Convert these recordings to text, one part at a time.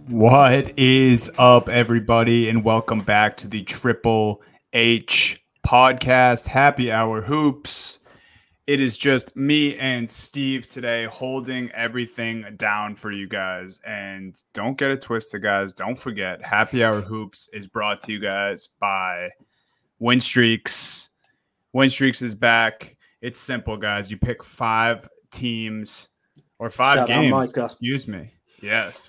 What is up, everybody, and welcome back to the Triple H podcast, Happy Hour Hoops. It is just me and Steve today holding everything down for you guys. And don't get it twisted, guys. Don't forget, Happy Hour Hoops is brought to you guys by Winstreaks. Winstreaks is back. It's simple, guys. You pick 5 teams or 5 games. Excuse me. Yes.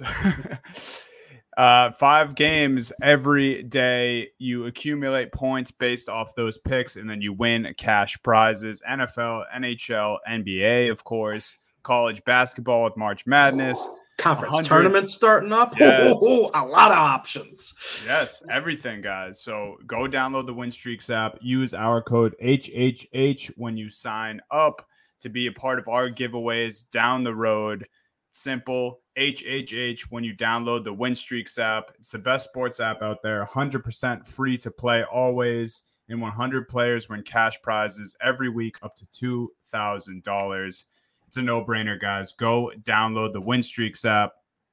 5 games every day. You accumulate points based off those picks, and then you win cash prizes. NFL, NHL, NBA, of course. College basketball with March Madness. Conference tournament starting up. Yes. A lot of options. Yes, everything, guys. So go download the Winstreaks app. Use our code HHH when you sign up to be a part of our giveaways down the road. Simple, HHH when you download the Winstreaks app. It's the best sports app out there. 100% free to play always. And 100 players win cash prizes every week up to $2,000. It's a no-brainer, guys. Go download the Winstreaks app.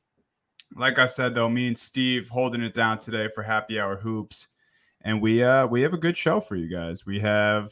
Like I said, though, me and Steve holding it down today for Happy Hour Hoops. And we have a good show for you guys. We have...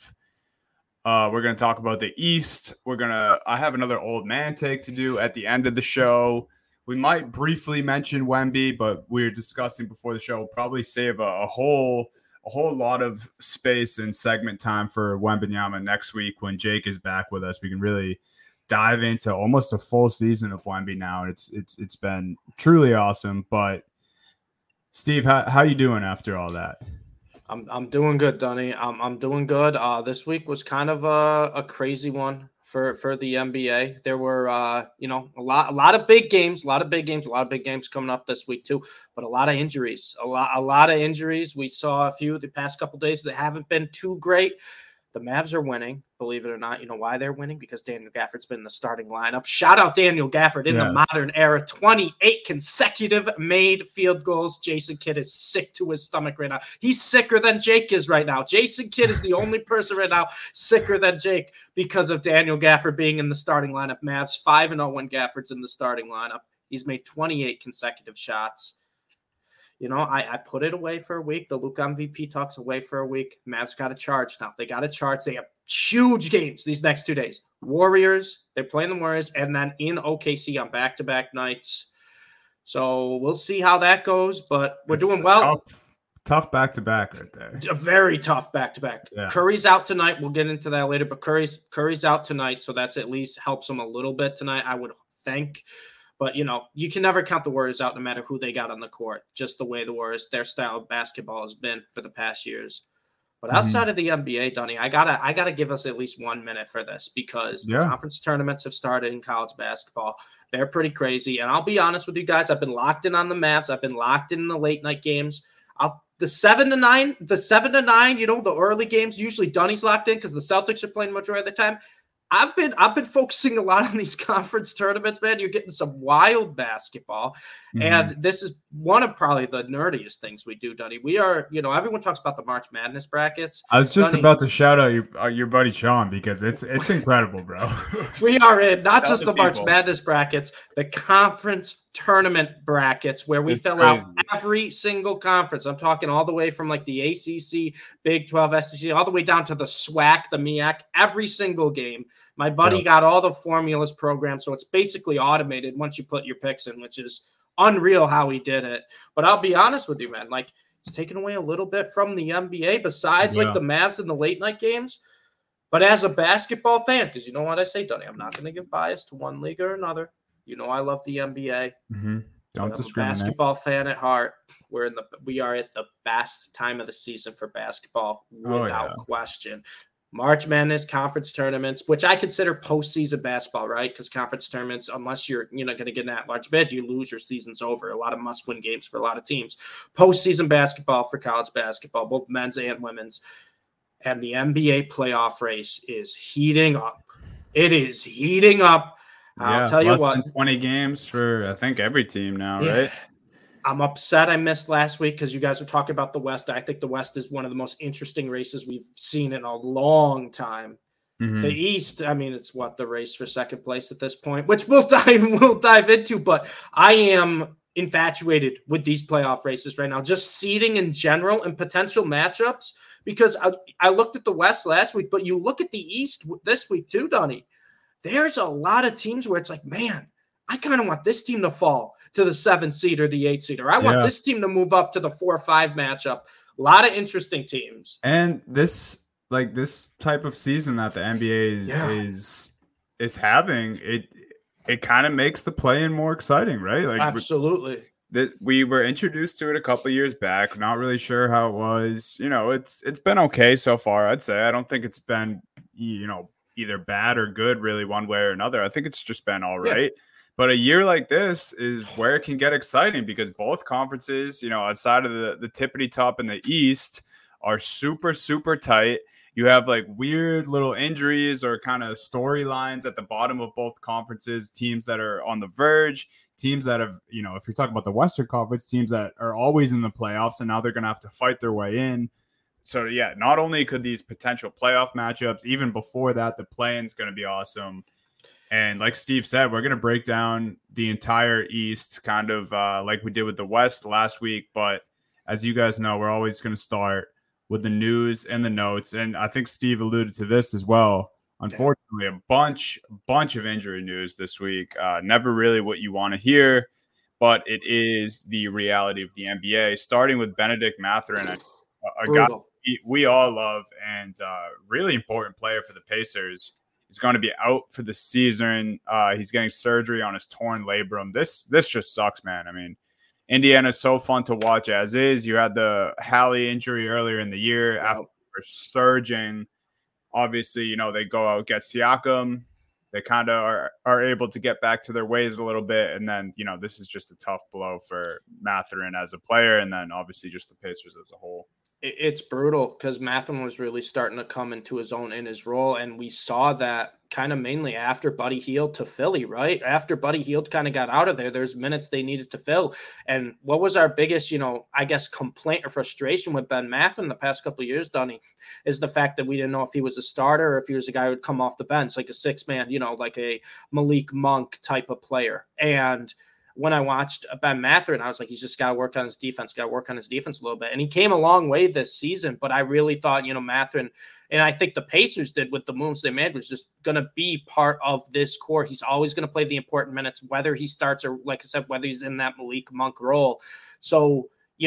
we're going to talk about the East. I have another old man take to do at the end of the show. We might briefly mention Wemby, but we were discussing before the show. We'll probably save a whole lot of space and segment time for Wembanyama next week when Jake is back with us. We can really dive into almost a full season of Wemby now. It's been truly awesome. But Steve, how you doing after all that? I'm doing good, Dunny. I'm doing good. This week was kind of a crazy one for the NBA. There were a lot of big games, a lot of big games coming up this week too, but a lot of injuries. A lot of injuries. We saw a few the past couple days that haven't been too great. The Mavs are winning, believe it or not. You know why they're winning? Because Daniel Gafford's been in the starting lineup. Shout out Daniel Gafford in the modern era. 28 consecutive made field goals. Jason Kidd is sick to his stomach right now. He's sicker than Jake is right now. Jason Kidd is the only person right now sicker than Jake because of Daniel Gafford being in the starting lineup. Mavs 5-0 when Gafford's in the starting lineup. He's made 28 consecutive shots. You know, I put it away for a week. The Luke MVP talks away for a week. Mavs got a charge now. They got a charge. They have huge games these next 2 days. Warriors, they're playing the Warriors, and then in OKC on back-to-back nights. So we'll see how that goes, but we're doing well. Tough back-to-back right there. A very tough back-to-back. Yeah. Curry's out tonight. We'll get into that later, but Curry's out tonight, so that's at least helps him a little bit tonight, I would think. But, you know, you can never count the Warriors out no matter who they got on the court, just the way the Warriors, their style of basketball has been for the past years. But outside of the NBA, Dunny, I gotta give us at least 1 minute for this because the conference tournaments have started in college basketball. They're pretty crazy. And I'll be honest with you guys, I've been locked in on the Mavs. I've been locked in the late night games. The 7-9, you know, the early games, usually Dunny's locked in because the Celtics are playing majority of the time. I've been focusing a lot on these conference tournaments, man. You're getting some wild basketball. And this is one of probably the nerdiest things we do, Dunny. We are, you know, everyone talks about the March Madness brackets. I was just about to shout out your buddy Sean because it's incredible, bro. We are in not just the March Madness brackets, the conference tournament brackets where we fill out every single conference. I'm talking all the way from like the ACC, Big 12, SEC, all the way down to the SWAC, the MEAC, every single game. My buddy got all the formulas programmed, so it's basically automated once you put your picks in, which is unreal how he did it. But I'll be honest with you, man, like it's taken away a little bit from the NBA besides like the Mavs and the late night games. But as a basketball fan, because you know what I say, Dunny, I'm not going to give bias to one league or another. You know I love the NBA. Don't discriminate. I'm a basketball fan at heart. We are at the best time of the season for basketball without question. March Madness, conference tournaments, which I consider postseason basketball, right? Because conference tournaments, unless you're going to get an at-large bid, you lose, your season's over. A lot of must-win games for a lot of teams. Postseason basketball for college basketball, both men's and women's. And the NBA playoff race is heating up. It is heating up. I'll tell you what. 20 games for, I think, every team now, right? I'm upset I missed last week because you guys were talking about the West. I think the West is one of the most interesting races we've seen in a long time. The East, I mean, it's the race for second place at this point, which we'll dive into. But I am infatuated with these playoff races right now, just seeding in general and potential matchups. Because I looked at the West last week, but you look at the East this week too, Donnie. There's a lot of teams where it's like, man, I kind of want this team to fall to the 7th seed or the 8th seed, or I want this team to move up to the 4 or 5 matchup. A lot of interesting teams. And this type of season that the NBA is having, it kind of makes the play-in more exciting, right? Like absolutely. We were introduced to it a couple years back. Not really sure how it was. It's been okay so far, I'd say. I don't think it's been, either bad or good really one way or another. I think it's just been all right. Yeah. But a year like this is where it can get exciting because both conferences, outside of the tippity top in the East are super, super tight. You have like weird little injuries or kind of storylines at the bottom of both conferences, teams that are on the verge, teams that have, if you're talking about the Western Conference, teams that are always in the playoffs and now they're going to have to fight their way in. So, yeah, not only could these potential playoff matchups, even before that, the play-in's going to be awesome. And like Steve said, we're going to break down the entire East kind of like we did with the West last week. But as you guys know, we're always going to start with the news and the notes. And I think Steve alluded to this as well. Unfortunately, a bunch of injury news this week. Never really what you want to hear, but it is the reality of the NBA, starting with Bennedict Mathurin, a guy we all love and really important player for the Pacers. He's going to be out for the season. He's getting surgery on his torn labrum. This just sucks, man. I mean, Indiana's so fun to watch as is. You had the Hallie injury earlier in the year after surging. Obviously, they go out, get Siakam. They kind of are able to get back to their ways a little bit. And then, this is just a tough blow for Mathurin as a player. And then obviously just the Pacers as a whole. It's brutal because Mathurin was really starting to come into his own in his role. And we saw that kind of mainly after Buddy Hield to Philly, right? After Buddy Hield kind of got out of there, there's minutes they needed to fill. And what was our biggest, I guess, complaint or frustration with Ben Mathurin the past couple of years, Donnie, is the fact that we didn't know if he was a starter or if he was a guy who would come off the bench, like a 6-man, like a Malik Monk type of player. And when I watched Ben Mathurin, I was like, he's just got to work on his defense, a little bit. And he came a long way this season, but I really thought, Mathurin, and I think the Pacers did with the moves they made, was just going to be part of this core. He's always going to play the important minutes, whether he starts or, like I said, whether he's in that Malik Monk role. So,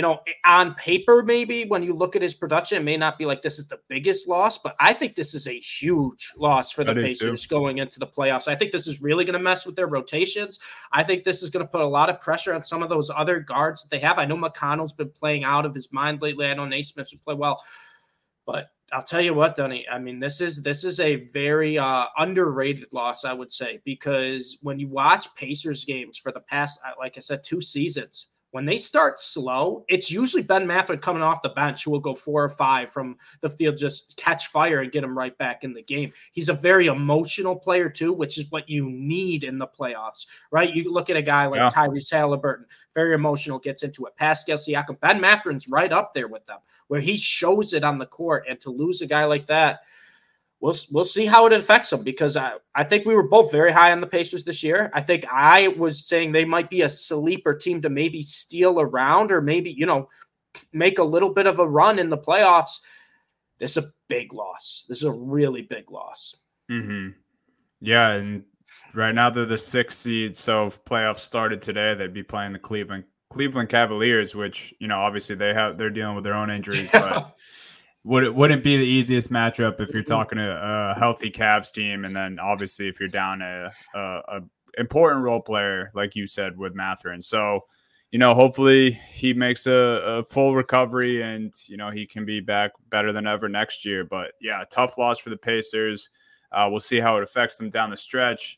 on paper, maybe when you look at his production, it may not be like this is the biggest loss, but I think this is a huge loss for the Pacers going into the playoffs. I think this is really going to mess with their rotations. I think this is going to put a lot of pressure on some of those other guards that they have. I know McConnell's been playing out of his mind lately. I know Naismith's been playing well, but I'll tell you what, Dunny, I mean, this is a very underrated loss, I would say, because when you watch Pacers games for the past, like I said, 2 seasons, when they start slow, it's usually Ben Mathurin coming off the bench who will go 4 or 5 from the field, just catch fire and get him right back in the game. He's a very emotional player too, which is what you need in the playoffs, right? You look at a guy like Tyrese Halliburton, very emotional, gets into it. Pascal Siakam, Ben Mathurin's right up there with them, where he shows it on the court. And to lose a guy like that, We'll see how it affects them, because I think we were both very high on the Pacers this year. I think I was saying they might be a sleeper team to maybe steal around or maybe, make a little bit of a run in the playoffs. This is a big loss. This is a really big loss. Mm-hmm. Yeah, and right now they're the 6th seed, so if playoffs started today, they'd be playing the Cleveland Cavaliers, which, obviously they're dealing with their own injuries, but wouldn't be the easiest matchup if you're talking to a healthy Cavs team, and then obviously if you're down a important role player like you said with Mathurin. So, hopefully he makes a full recovery and he can be back better than ever next year. But yeah, tough loss for the Pacers. We'll see how it affects them down the stretch.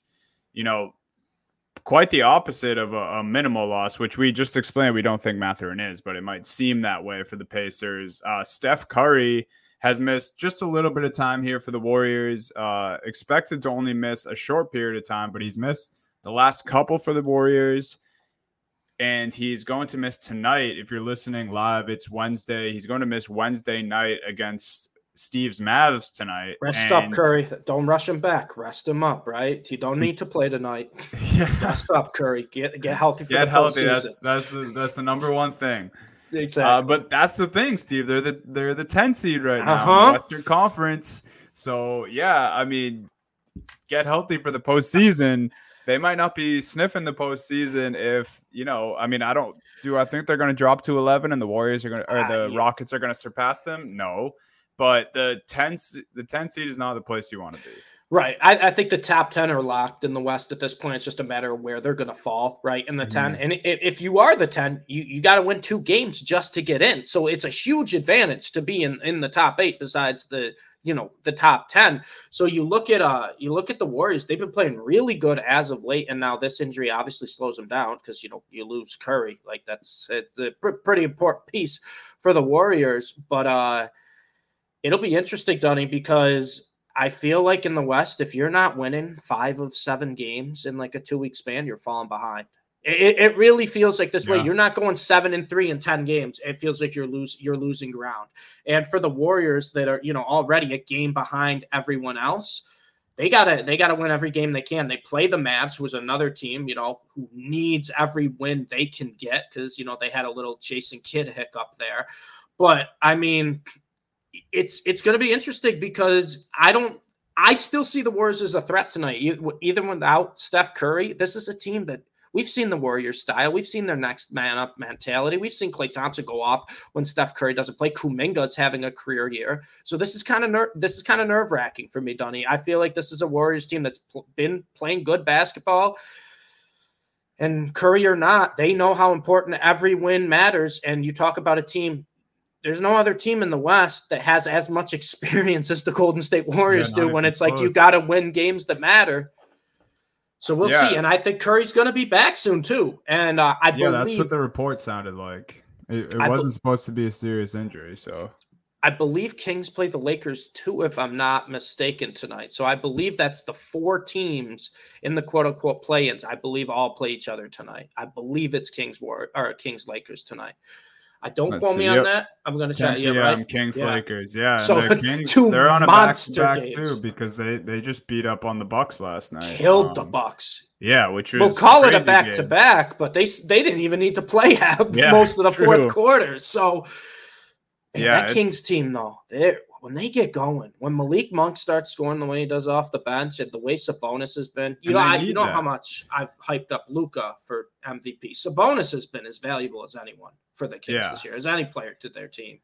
Quite the opposite of a minimal loss, which we just explained we don't think Mathurin is, but it might seem that way for the Pacers. Steph Curry has missed just a little bit of time here for the Warriors. Expected to only miss a short period of time, but he's missed the last couple for the Warriors. And he's going to miss tonight. If you're listening live, it's Wednesday. He's going to miss Wednesday night against Steve's Mavs tonight. Rest up, Curry. Don't rush him back. Rest him up, right? You don't need to play tonight. Yeah. Rest up, Curry. Get healthy for Get the healthy. postseason. That's the number one thing. Exactly. But that's the thing, Steve. They're the 10 seed right now in the Western Conference. So yeah, I mean, get healthy for the postseason. They might not be sniffing the postseason if, I mean, I think they're going to drop to 11 and the Warriors are going to, or the Rockets are going to surpass them? No, but the 10 seed is not the place you want to be. Right. I think the top 10 are locked in the West at this point. It's just a matter of where they're going to fall, right, in the 10. And if you are the 10, you got to win 2 games just to get in. So it's a huge advantage to be in the top 8 besides the top 10. So you look at the Warriors, they've been playing really good as of late. And now this injury obviously slows them down because, you lose Curry. Like it's a pretty important piece for the Warriors. But it'll be interesting, Dunny, because I feel like in the West, if you're not winning 5 of 7 games in like a 2-week span, you're falling behind. It really feels like this way. You're not going 7-3 in 10 games. It feels like you're losing ground. And for the Warriors that are, already a game behind everyone else, they gotta win every game they can. They play the Mavs, who's another team, who needs every win they can get because, they had a little Jason Kidd hiccup there. But I mean, it's going to be interesting because I still see the Warriors as a threat tonight. Even without Steph Curry, this is a team that we've seen the Warriors style. We've seen their next man up mentality. We've seen Klay Thompson go off when Steph Curry doesn't play. Kuminga's having a career year. So this is kind of nerve wracking for me, Dunny. I feel like this is a Warriors team that's been playing good basketball. And Curry or not, they know how important every win matters. And you talk about a team, there's no other team in the West that has as much experience as the Golden State Warriors do when it's like you got to win games that matter. So we'll see. And I think Curry's going to be back soon too. And I believe that's what the report sounded like. It wasn't supposed to be a serious injury. So I believe Kings play the Lakers too, if I'm not mistaken, tonight. So I believe that's the 4 teams in the quote unquote play-ins. I believe all play each other tonight. I believe it's Kings Lakers tonight. I don't quote me on that. I'm going to tell you, right? Kings Lakers, yeah. So the Kings, 2 they're on a back-to-back too because they just beat up on the Bucks last night. Killed the Bucks. Yeah, which was we'll call it a back-to-back, but they didn't even need to play most of the fourth quarter. So that Kings team, though, when they get going, when Malik Monk starts scoring the way he does off the bench and the way Sabonis has been, you know how much I've hyped up Luka for MVP. Sabonis has been as valuable as anyone for the Kings this year, as any player to their team.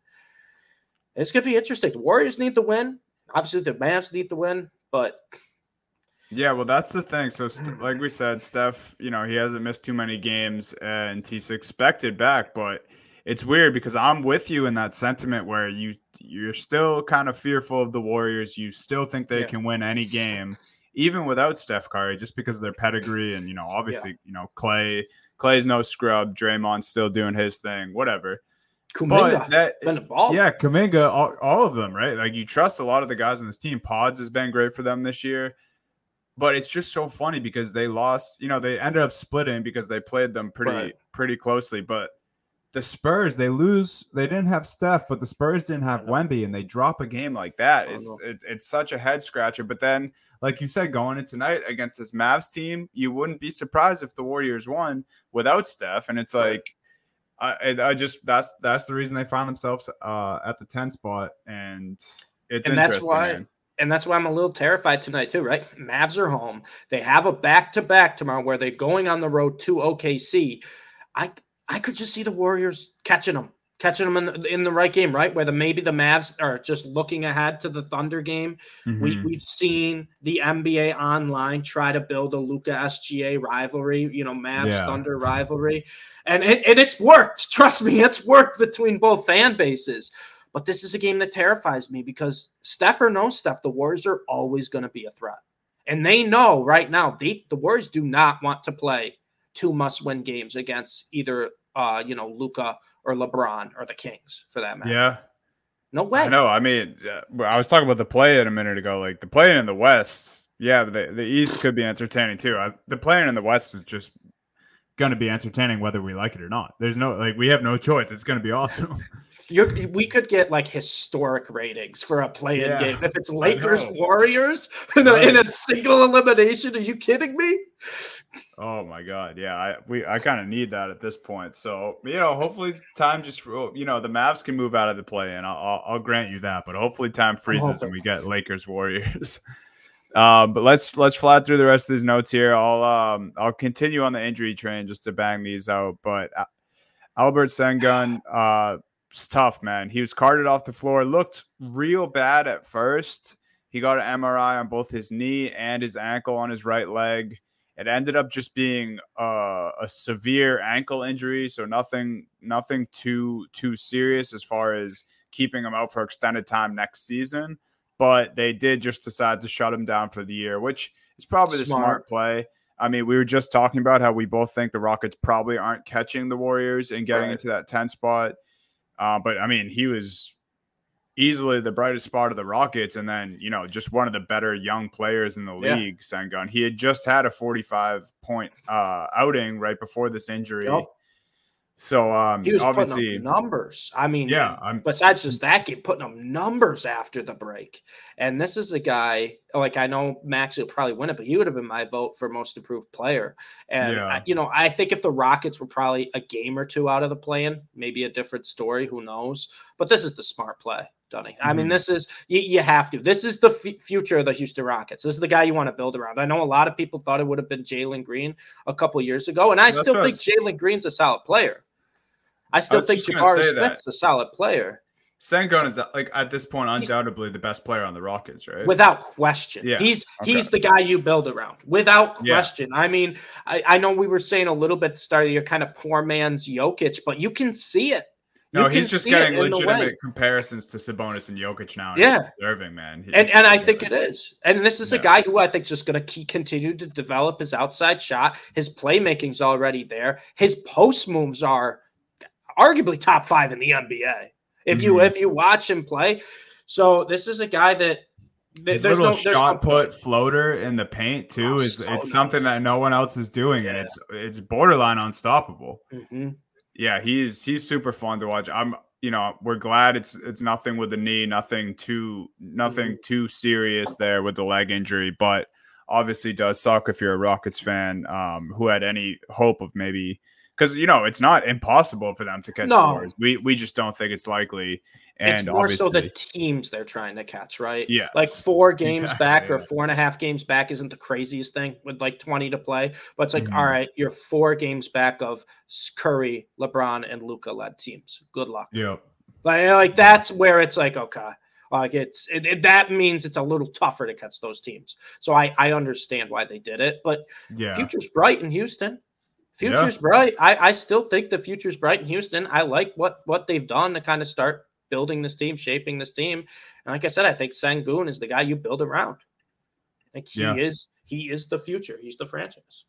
It's going to be interesting. The Warriors need the win. Obviously, the Mavs need the win, but yeah, well, that's the thing. So, like we said, Steph, he hasn't missed too many games, and he's expected back, but it's weird because I'm with you in that sentiment where you're still kind of fearful of the Warriors. You still think they can win any game, even without Steph Curry, just because of their pedigree. And, obviously, Clay's no scrub. Draymond's still doing his thing, whatever. Kuminga, Kuminga, all of them, right? Like you trust a lot of the guys on this team. Pods has been great for them this year. But it's just so funny because they lost, they ended up splitting because they played them pretty closely. But the Spurs, they didn't have Steph, but the Spurs didn't have Wemby, and they drop a game like that. It's such a head scratcher. But then, like you said, going into tonight against this Mavs team, you wouldn't be surprised if the Warriors won without Steph. And it's like, that's the reason they found themselves at the 10 spot. And it's interesting. That's why I'm a little terrified tonight too, right? Mavs are home. They have a back-to-back tomorrow where they're going on the road to OKC. I could just see the Warriors catching them in the right game, right? Where maybe the Mavs are just looking ahead to the Thunder game. Mm-hmm. We've seen the NBA online try to build a Luka SGA rivalry, Mavs Thunder rivalry. And it's worked. Trust me, it's worked between both fan bases. But this is a game that terrifies me because Steph or no Steph, the Warriors are always going to be a threat. And they know right now, the Warriors do not want to play 2 must-win games against either Luka or LeBron or the Kings for that matter. Yeah. No way. I know. I mean, I was talking about the play-in a minute ago. Like the play-in in the West, but the East could be entertaining too. The play-in in the West is just going to be entertaining whether we like it or not. There's no we have no choice. It's going to be awesome. We could get like historic ratings for a play-in game if it's Lakers Warriors in a single elimination. Are you kidding me? Oh my God. Yeah. I kind of need that at this point. So, hopefully time just, the Mavs can move out of the play and I'll grant you that, but hopefully time freezes and we get Lakers Warriors. But let's fly through the rest of these notes here. I'll continue on the injury train just to bang these out, but Albert Sengun, it's tough, man. He was carted off the floor, looked real bad at first. He got an MRI on both his knee and his ankle on his right leg. It ended up just being a severe ankle injury, so nothing too serious as far as keeping him out for extended time next season. But they did just decide to shut him down for the year, which is probably the smart play. I mean, we were just talking about how we both think the Rockets probably aren't catching the Warriors and getting into that 10 spot. But, I mean, he was easily the brightest spot of the Rockets and then, just one of the better young players in the league, Sengun. He had just had a 45-point outing right before this injury. Yep. So he was obviously putting up numbers. I mean, besides just that game, putting up numbers after the break. And this is a guy, I know Max will probably win it, but he would have been my vote for most improved player. And, I think if the Rockets were probably a game or two out of the play-in, maybe a different story, who knows? But this is the smart play, Dunny. I mean, this is, you have to. This is the future of the Houston Rockets. This is the guy you want to build around. I know a lot of people thought it would have been Jalen Green a couple of years ago, and I still think Jalen Green's a solid player. I still think Jabari Smith's a solid player. Sengun is at this point undoubtedly the best player on the Rockets, right? Without question. Yeah. He's the guy you build around. Without question. Yeah. I mean, I know we were saying a little bit at the start of the year, kind of poor man's Jokic, but you can see it. No, he's just getting legitimate comparisons to Sabonis and Jokic now. Yeah. Deserving, man. And I think it is. And this is a guy who I think is just going to continue to develop his outside shot. His playmaking's already there. His post moves are arguably top 5 in the NBA. If you watch him play. So this is a guy that his little shot put floater in the paint too it's something that no one else is doing, and it's borderline unstoppable. Yeah, he's super fun to watch. We're glad it's nothing with the knee, nothing too serious there with the leg injury, but obviously does suck if you're a Rockets fan who had any hope of maybe. Because, it's not impossible for them to catch the Warriors. We just don't think it's likely. And it's more so the teams they're trying to catch, right? Yeah. 4 games back or 4.5 games back isn't the craziest thing with 20 to play. But it's all right, you're 4 games back of Curry, LeBron, and Luka led teams. Good luck. Yeah. That's where it's okay. That means it's a little tougher to catch those teams. So I understand why they did it. But future's bright in Houston. Future's bright. I still think the future's bright in Houston. I like what they've done to kind of start building this team, shaping this team. And like I said, I think Sengun is the guy you build around. He is the future. He's the franchise.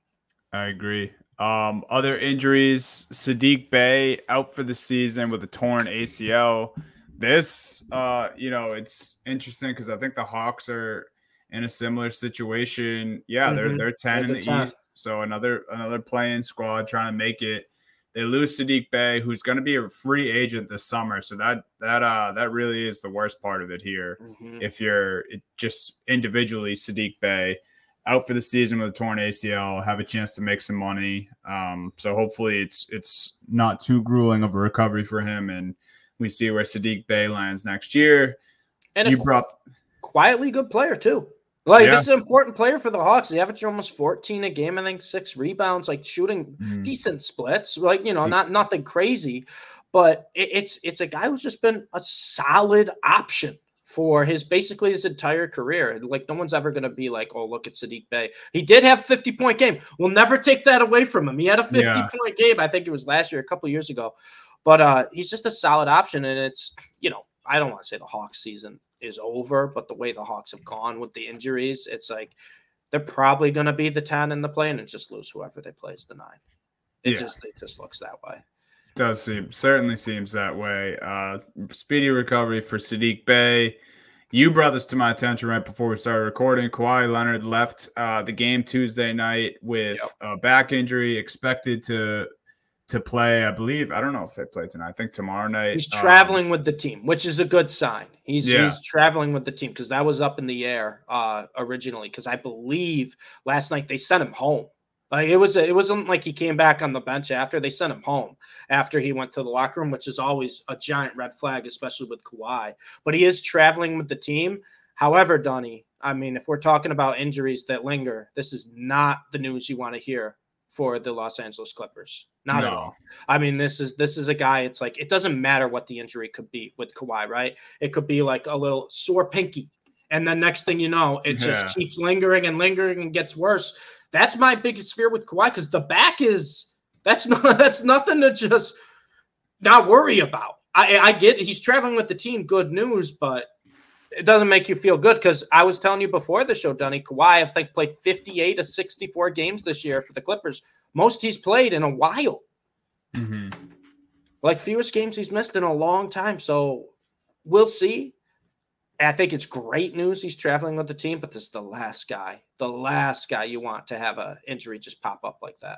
I agree. Other injuries, Saddiq Bey out for the season with a torn ACL. This, it's interesting because I think the Hawks are in a similar situation. Yeah, they're 10 in the East. So another play-in squad trying to make it. They lose Saddiq Bey, who's going to be a free agent this summer. So that really is the worst part of it here. If you're just individually Saddiq Bey out for the season with a torn ACL, have a chance to make some money. So hopefully it's not too grueling of a recovery for him, and we see where Saddiq Bey lands next year. And you brought quietly good player too. This is an important player for the Hawks. He averaged almost 14 a game, I think 6 rebounds, shooting decent splits, not nothing crazy, but it's a guy who's just been a solid option for his entire career. No one's ever going to be oh, look at Saddiq Bey. He did have 50-point game. We'll never take that away from him. He had a 50-point game. I think it was last year, a couple of years ago, but he's just a solid option. And it's, I don't want to say the Hawks season is over, but the way the Hawks have gone with the injuries, it's they're probably going to be the 10 in the play and just lose whoever they play as the 9. It just looks that way. Certainly seems that way. Speedy recovery for Saddiq Bey. you brought this to my attention right before we started recording. Kawhi Leonard left the game Tuesday night with a back injury, expected to play, I believe. I don't know if they play tonight. I think tomorrow night. He's traveling with the team, which is a good sign. He's traveling with the team because that was up in the air originally. Because I believe last night they sent him home. Like it wasn't like he came back on the bench after. They sent him home after he went to the locker room, which is always a giant red flag, especially with Kawhi. But he is traveling with the team. However, Donnie, I mean, if we're talking about injuries that linger, this is not the news you want to hear for the Los Angeles Clippers. Not at all. I mean, this is a guy, it's like, it doesn't matter what the injury could be with Kawhi, right? It could be like a little sore pinky. And then next thing you know, it just keeps lingering and gets worse. That's my biggest fear with Kawhi, because the back that's nothing to just not worry about. I get he's traveling with the team, good news, but it doesn't make you feel good, because I was telling you before the show, Dunny, Kawhi, I think, played 58 of 64 games this year for the Clippers. Most he's played in a while. Mm-hmm. Like fewest games he's missed in a long time. So we'll see. I think it's great news he's traveling with the team, but this is the last guy you want to have an injury just pop up like that.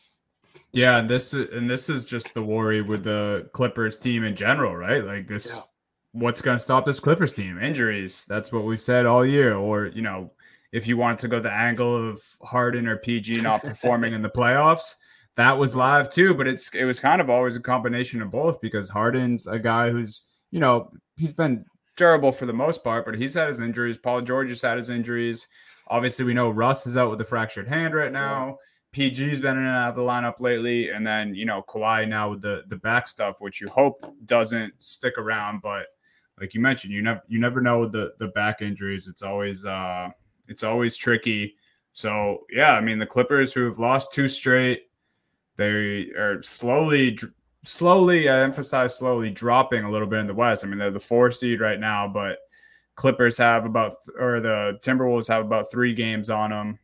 Yeah, and this is just the worry with the Clippers team in general, right? Like this. Yeah. What's going to stop this Clippers team? Injuries. That's what we've said all year. Or, you know, if you wanted to go the angle of Harden or PG not performing in the playoffs, that was live too. But it was kind of always a combination of both, because Harden's a guy who's, you know, he's been durable for the most part, but he's had his injuries. Paul George has had his injuries. Obviously, we know Russ is out with a fractured hand right now. PG's been in and out of the lineup lately. And then, you know, Kawhi now with the back stuff, which you hope doesn't stick around, but like you mentioned, you never know with the back injuries. It's always tricky. So yeah, I mean, the Clippers, who have lost 2 straight, they are slowly, I emphasize slowly, dropping a little bit in the West. I mean, they're the 4 seed right now, but Clippers have the Timberwolves have about 3 games on them.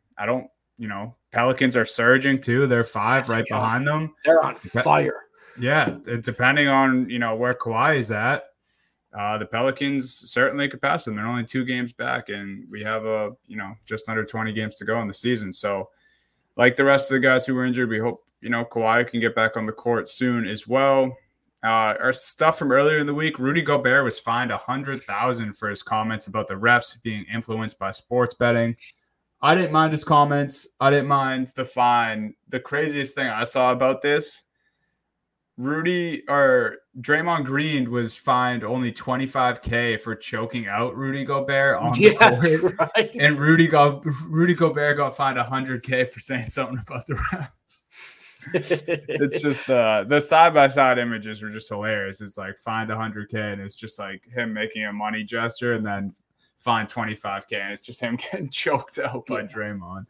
Pelicans are surging too. They're 5 right behind them. They're on fire. Yeah, depending on where Kawhi is at. The Pelicans certainly could pass them. They're only 2 games back, and we have just under 20 games to go in the season. So, like the rest of the guys who were injured, we hope Kawhi can get back on the court soon as well. Our stuff from earlier in the week: Rudy Gobert was fined $100,000 for his comments about the refs being influenced by sports betting. I didn't mind his comments. I didn't mind the fine. The craziest thing I saw about this: Draymond Green was fined only $25,000 for choking out Rudy Gobert on the court. Right. And Rudy Gobert got fined $100,000 for saying something about the refs. It's just the side-by-side images were just hilarious. It's like fined $100,000 and it's just like him making a money gesture, and then fined $25,000 and it's just him getting choked out by Draymond.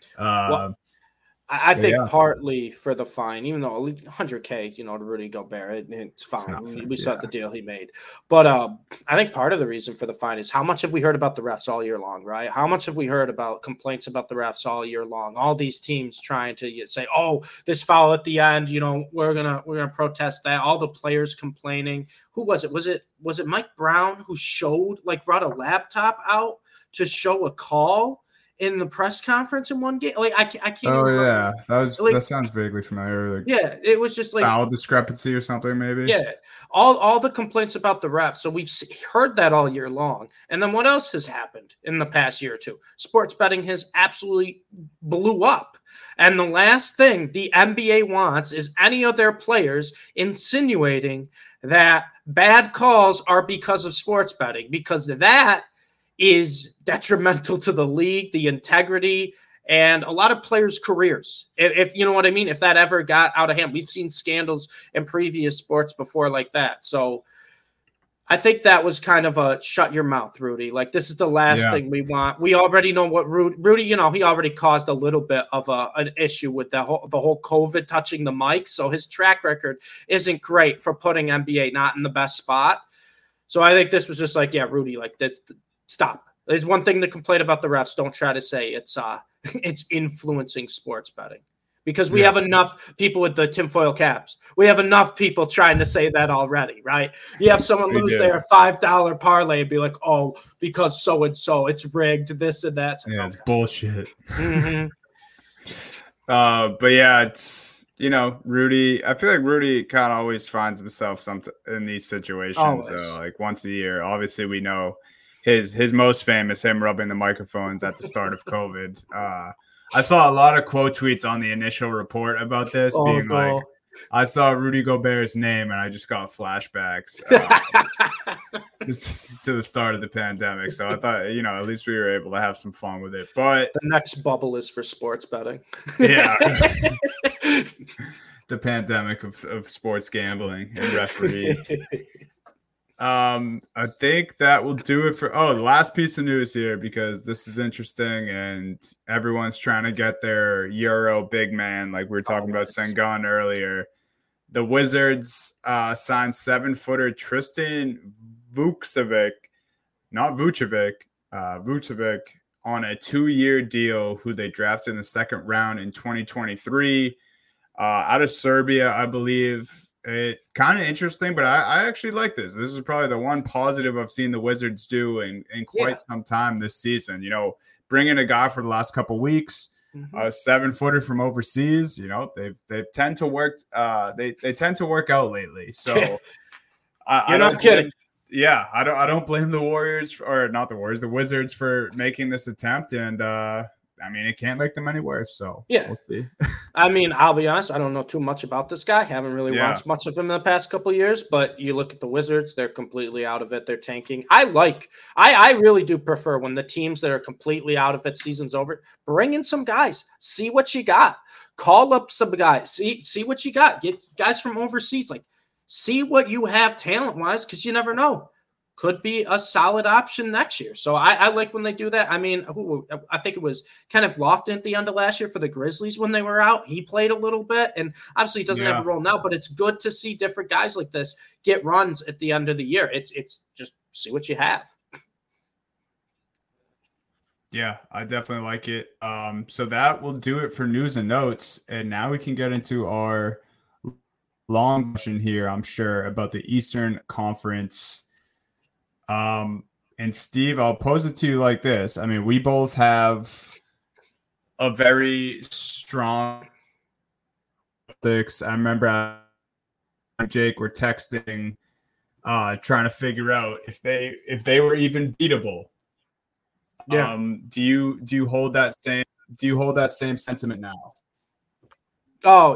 I think partly for the fine, even though $100,000, to Rudy Gobert, it's fine. We saw the deal he made. But I think part of the reason for the fine is how much have we heard about the refs all year long, right? How much have we heard about complaints about the refs all year long? All these teams trying to say, oh, this foul at the end, we're gonna protest that. All the players complaining. Who was it? Was it Mike Brown who brought a laptop out to show a call in the press conference in one game? Like I can't. Oh yeah, that sounds vaguely familiar. It was just like foul discrepancy or something, maybe. Yeah, all the complaints about the refs. So we've heard that all year long. And then what else has happened in the past year or two? Sports betting has absolutely blew up. And the last thing the NBA wants is any of their players insinuating that bad calls are because of sports betting, because that is detrimental to the league, the integrity, and a lot of players' careers. If you know what I mean, if that ever got out of hand. We've seen scandals in previous sports before like that. So I think that was kind of a shut your mouth, Rudy. Like, this is the last thing we want. We already know what Rudy, he already caused a little bit of an issue with the whole COVID touching the mic. So his track record isn't great for putting NBA not in the best spot. So I think this was just like, Rudy, like, that's stop. There's one thing to complain about the refs. Don't try to say it's influencing sports betting, because we have enough people with the tinfoil caps. We have enough people trying to say that already, right? You have someone lose their $5 parlay and be like, oh, because so-and-so, it's rigged, this and that. Yeah, it's bullshit. But yeah, it's, Rudy, I feel like Rudy kind of always finds himself in these situations. So like once a year, obviously we know his most famous, him rubbing the microphones at the start of COVID. I saw a lot of quote tweets on the initial report about this like, I saw Rudy Gobert's name and I just got flashbacks to the start of the pandemic. So I thought, at least we were able to have some fun with it. But the next bubble is for sports betting. Yeah. The pandemic of sports gambling and referees. I think that will do it for the last piece of news here, because this is interesting and everyone's trying to get their Euro big man, like we were talking about Sengun earlier. The Wizards signed 7-footer Tristan Vukcevic on a 2-year deal, who they drafted in the second round in 2023 out of Serbia, I believe. It kind of interesting, but I actually like this. This is probably the one positive I've seen the Wizards do in quite some time this season. Bringing a guy for the last couple weeks, a 7-footer from overseas. They tend to work. They tend to work out lately. So you're not kidding. Yeah, I don't blame the Warriors, or not the Warriors, the Wizards, for making this attempt, and it can't make them any worse. So yeah, we'll see. I'll be honest, I don't know too much about this guy. Haven't really watched much of him in the past couple of years, but you look at the Wizards, they're completely out of it. They're tanking. I really do prefer when the teams that are completely out of it, season's over, bring in some guys, see what you got, call up some guys, see what you got, get guys from overseas, like see what you have talent-wise, because you never know. Could be a solid option next year. So I like when they do that. I think it was kind of Lofton at the end of last year for the Grizzlies when they were out. He played a little bit, and obviously he doesn't have a role now, but it's good to see different guys like this get runs at the end of the year. It's just see what you have. Yeah, I definitely like it. So that will do it for news and notes. And now we can get into our long question here, I'm sure, about the Eastern Conference. And Steve, I'll pose it to you like this. We both have a very strong picks. I remember Jake were texting, trying to figure out if they were even beatable. Yeah. Do you hold that same sentiment now? Oh,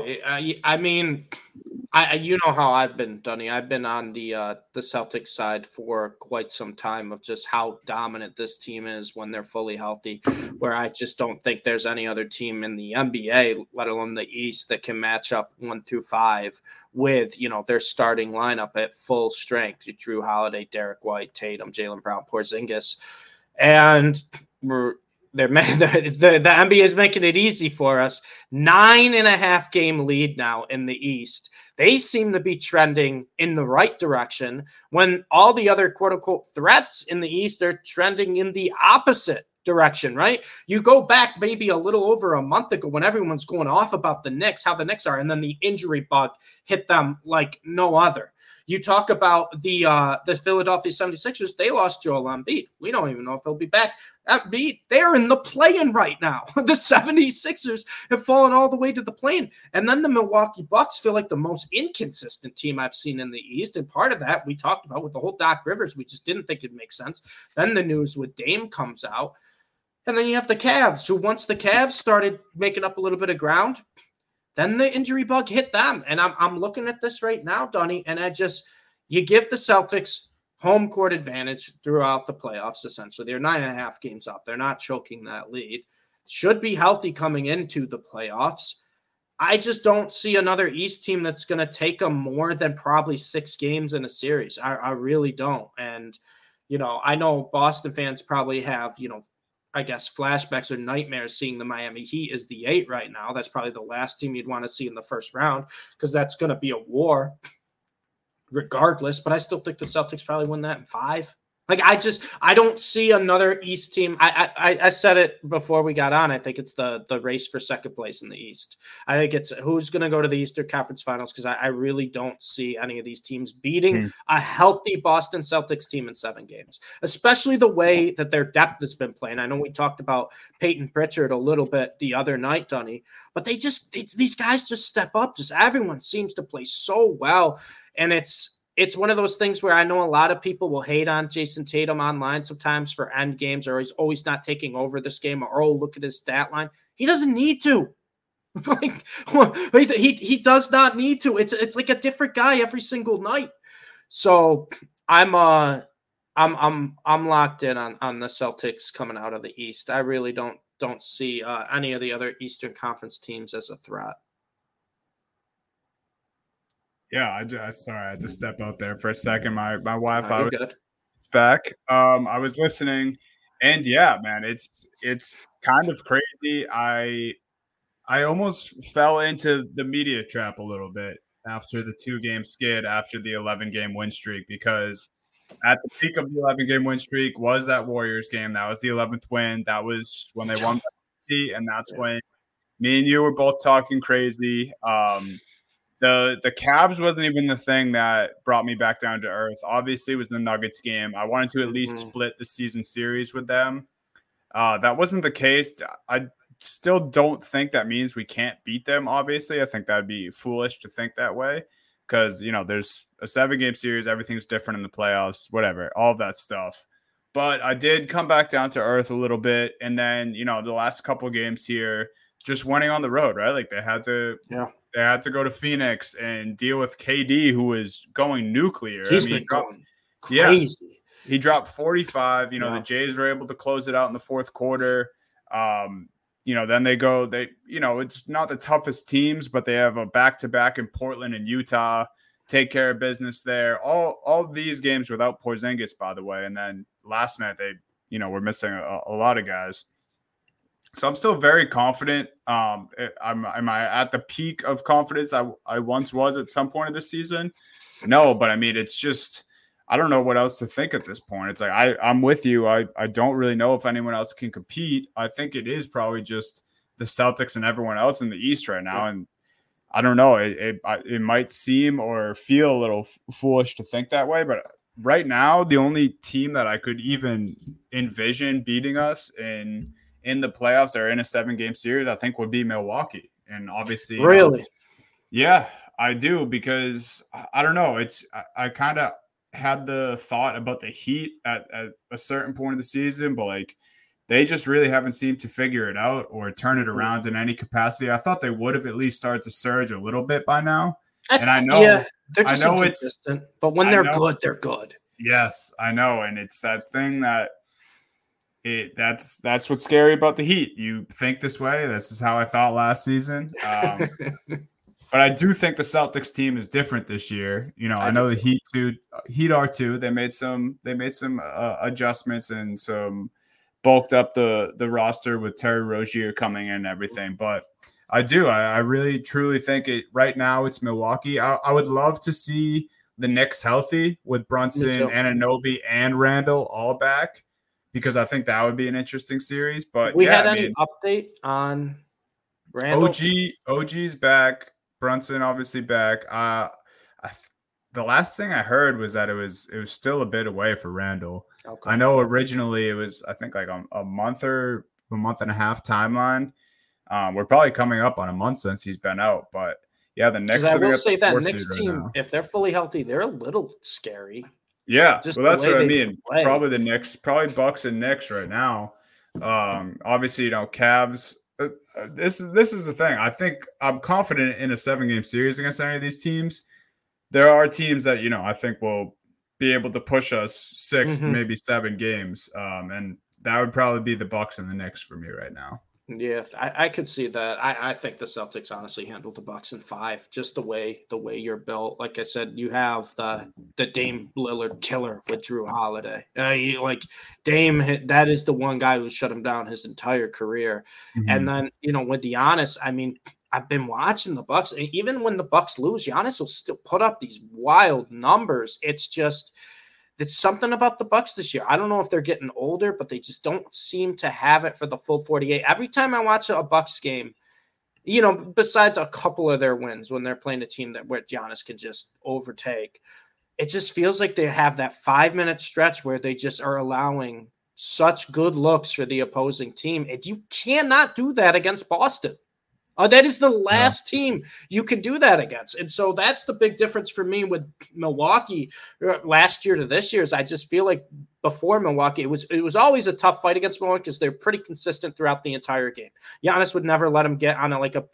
you know how I've been, Dunny. I've been on the Celtics side for quite some time of just how dominant this team is when they're fully healthy, where I just don't think there's any other team in the NBA, let alone the East, that can match up 1 through 5 with, their starting lineup at full strength. Drew Holiday, Derek White, Tatum, Jaylen Brown, Porzingis. And the NBA is making it easy for us. 9.5 game lead now in the East. They seem to be trending in the right direction when all the other quote unquote threats in the East are trending in the opposite direction, right? You go back maybe a little over a month ago when everyone's going off about the Knicks, how the Knicks are, and then the injury bug hit them like no other. You talk about the Philadelphia 76ers, they lost Joel Embiid. We don't even know if he'll be back. Embiid, they're in the play-in right now. The 76ers have fallen all the way to the play-in. And then the Milwaukee Bucks feel like the most inconsistent team I've seen in the East. And part of that we talked about with the whole Doc Rivers. We just didn't think it makes sense. Then the news with Dame comes out. And then you have the Cavs, who once the Cavs started making up a little bit of ground, then the injury bug hit them. And I'm looking at this right now, Donnie, and you give the Celtics home court advantage throughout the playoffs, essentially. They're 9.5 games up. They're not choking that lead. Should be healthy coming into the playoffs. I just don't see another East team that's going to take them more than probably 6 games in a series. I really don't. And, I know Boston fans probably have, I guess, flashbacks or nightmares seeing the Miami Heat as the 8 right now. That's probably the last team you'd want to see in the first round, because that's going to be a war regardless. But I still think the Celtics probably win that in 5. Like I don't see another East team. I said it before we got on. I think it's the race for second place in the East. I think it's who's going to go to the Eastern Conference Finals, because I really don't see any of these teams beating a healthy Boston Celtics team in 7 games, especially the way that their depth has been playing. I know we talked about Peyton Pritchard a little bit the other night, Dunny, but these guys just step up. Just everyone seems to play so well, and it's one of those things where I know a lot of people will hate on Jason Tatum online sometimes for end games, or he's always not taking over this game, or, oh, look at his stat line. He doesn't need to. Like, he does not need to. It's like a different guy every single night. So I'm locked in on the Celtics coming out of the East. I really don't see any of the other Eastern Conference teams as a threat. Yeah, sorry, I had to step out there for a second. My Wi-Fi was good. It's back. I was listening, and yeah, man, it's kind of crazy. I almost fell into the media trap a little bit after the 2-game skid after the 11-game win streak, because at the peak of the 11-game win streak was that Warriors game. That was the 11th win. That was when they won, and that's when me and you were both talking crazy. The Cavs wasn't even the thing that brought me back down to earth. Obviously, it was the Nuggets game. I wanted to at least split the season series with them. That wasn't the case. I still don't think that means we can't beat them, obviously. I think that'd be foolish to think that way, because, there's a 7-game series. Everything's different in the playoffs, whatever, all of that stuff. But I did come back down to earth a little bit. And then, the last couple games here, just winning on the road, right? Like they had to go to Phoenix and deal with KD, who was going nuclear. Been going crazy. He dropped 45. The Jays were able to close it out in the fourth quarter. Then it's not the toughest teams, but they have a back-to-back in Portland and Utah. Take care of business there. All these games without Porzingis, by the way. And then last night they, were missing a lot of guys. So I'm still very confident. Am I at the peak of confidence I once was at some point of the season? No, but I mean, it's just, I don't know what else to think at this point. It's like, I'm with you. I don't really know if anyone else can compete. I think it is probably just the Celtics and everyone else in the East right now. And I don't know, it might seem or feel a little foolish to think that way, but right now, the only team that I could even envision beating us in the playoffs or in a 7-game series, I think would be Milwaukee. And obviously, really, yeah, I do, because I don't know. I kind of had the thought about the Heat at a certain point of the season, but like they just really haven't seemed to figure it out or turn it around in any capacity. I thought they would have at least started to surge a little bit by now. And I know, they're just inconsistent, but when they're good, they're good. Yes, I know. And it's that thing that that's what's scary about the Heat. You think this way. This is how I thought last season. But I do think the Celtics team is different this year. I know the Heat are too. They made some adjustments and some bulked up the roster with Terry Rozier coming in and everything. But I really truly think it right now it's Milwaukee. I would love to see the Knicks healthy with Brunson, Anunoby, and Randall all back, because I think that would be an interesting series. But any update on Randall? OG's back. Brunson obviously back. The last thing I heard was that it was still a bit away for Randall. Okay. I know originally it was, I think, like a month or a month and a half timeline. We're probably coming up on a month since he's been out, but yeah, the Knicks. I will say that Knicks team, if they're fully healthy, they're a little scary. Yeah, well, that's what I mean. Probably the Knicks, probably Bucks and Knicks right now. Obviously, Cavs. This is the thing. I think I'm confident in a 7-game series against any of these teams. There are teams that I think will be able to push us 6, maybe 7 games, and that would probably be the Bucks and the Knicks for me right now. Yeah, I could see that. I think the Celtics honestly handled the Bucks in 5, just the way you're built. Like I said, you have the Dame Lillard killer with Jrue Holiday. Dame, that is the one guy who shut him down his entire career. And then, with Giannis, I mean, I've been watching the Bucks, and even when the Bucks lose, Giannis will still put up these wild numbers. It's just It's something about the Bucks this year. I don't know if they're getting older, but they just don't seem to have it for the full 48. Every time I watch a Bucks game, besides a couple of their wins when they're playing a team where Giannis can just overtake, it just feels like they have that 5-minute stretch where they just are allowing such good looks for the opposing team. And you cannot do that against Boston. That is the last team you can do that against. And so that's the big difference for me with Milwaukee last year to this year. Is I just feel like before Milwaukee, it was always a tough fight against Milwaukee because they're pretty consistent throughout the entire game. Giannis would never let them get on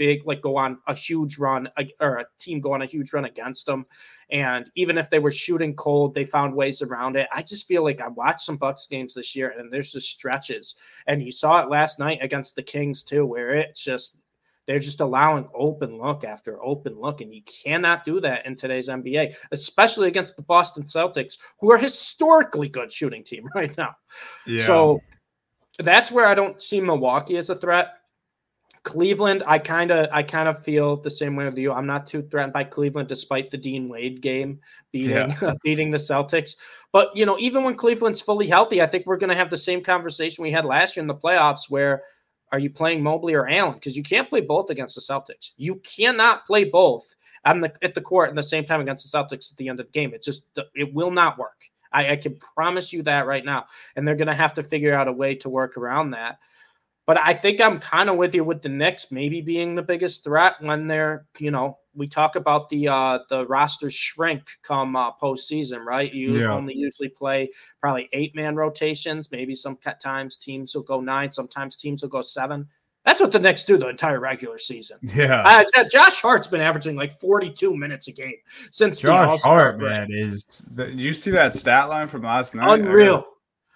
go on a huge run, or a team go on a huge run against them. And even if they were shooting cold, they found ways around it. I just feel like I watched some Bucks games this year, and there's just stretches. And you saw it last night against the Kings too, where it's just – they're just allowing open look after open look, and you cannot do that in today's NBA, especially against the Boston Celtics, who are a historically good shooting team right now. Yeah. So that's where I don't see Milwaukee as a threat. Cleveland, I kind of feel the same way with you. I'm not too threatened by Cleveland, despite the Dean Wade game beating the Celtics. But even when Cleveland's fully healthy, I think we're going to have the same conversation we had last year in the playoffs, where are you playing Mobley or Allen? Because you can't play both against the Celtics. You cannot play both at the court at the same time against the Celtics at the end of the game. It will not work. I can promise you that right now. And they're going to have to figure out a way to work around that. But I think I'm kind of with you with the Knicks maybe being the biggest threat when they're, we talk about the roster shrink come postseason, right? You only usually play probably 8-man rotations. Maybe sometimes teams will go 9. Sometimes teams will go 7. That's what the Knicks do the entire regular season. Yeah. Josh Hart's been averaging like 42 minutes a game since Josh Hart, man, did you see that stat line from last night? Unreal.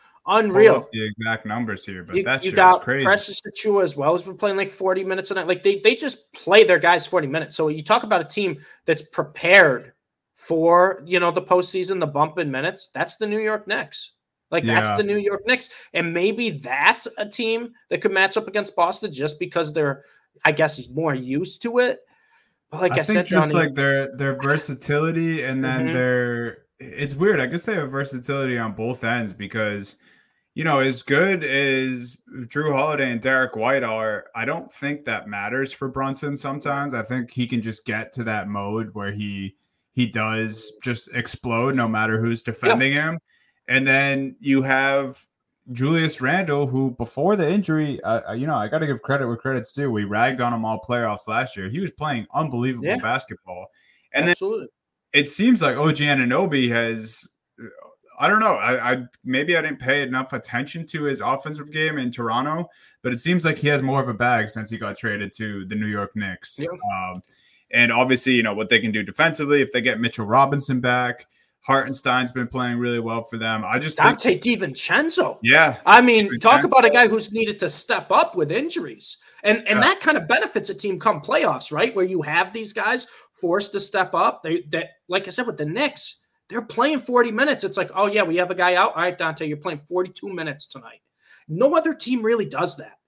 The exact numbers here, but that shit is crazy. Precious Achiuwa as well has been playing like 40 minutes a night. Like they just play their guys 40 minutes. So you talk about a team that's prepared for the postseason, the bump in minutes. That's the New York Knicks. That's the New York Knicks, and maybe that's a team that could match up against Boston just because they're, I guess, more used to it. But I think just Johnny, like their versatility, and then it's weird. I guess they have versatility on both ends because. As good as Drew Holiday and Derek White are, I don't think that matters for Brunson sometimes. I think he can just get to that mode where he does just explode no matter who's defending him. And then you have Julius Randle, who before the injury, I got to give credit where credit's due. We ragged on him all playoffs last year. He was playing unbelievable basketball. And Absolutely. Then it seems like OG Anunoby has – I don't know. I maybe I didn't pay enough attention to his offensive game in Toronto, but it seems like he has more of a bag since he got traded to the New York Knicks. Yeah. And obviously, what they can do defensively if they get Mitchell Robinson back. Hartenstein's been playing really well for them. I just Dante DiVincenzo. Yeah. I mean, talk about a guy who's needed to step up with injuries. And that kind of benefits a team come playoffs, right? Where you have these guys forced to step up. That like I said, with the Knicks, they're playing 40 minutes. It's like, oh, yeah, we have a guy out. All right, Dante, you're playing 42 minutes tonight. No other team really does that.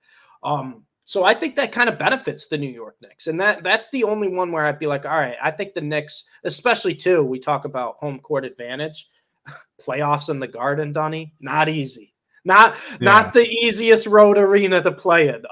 So I think that kind of benefits the New York Knicks. And that's the only one where I'd be like, all right, I think the Knicks, especially too, we talk about home court advantage, playoffs in the Garden, Donnie, not easy. Not the easiest road arena to play in.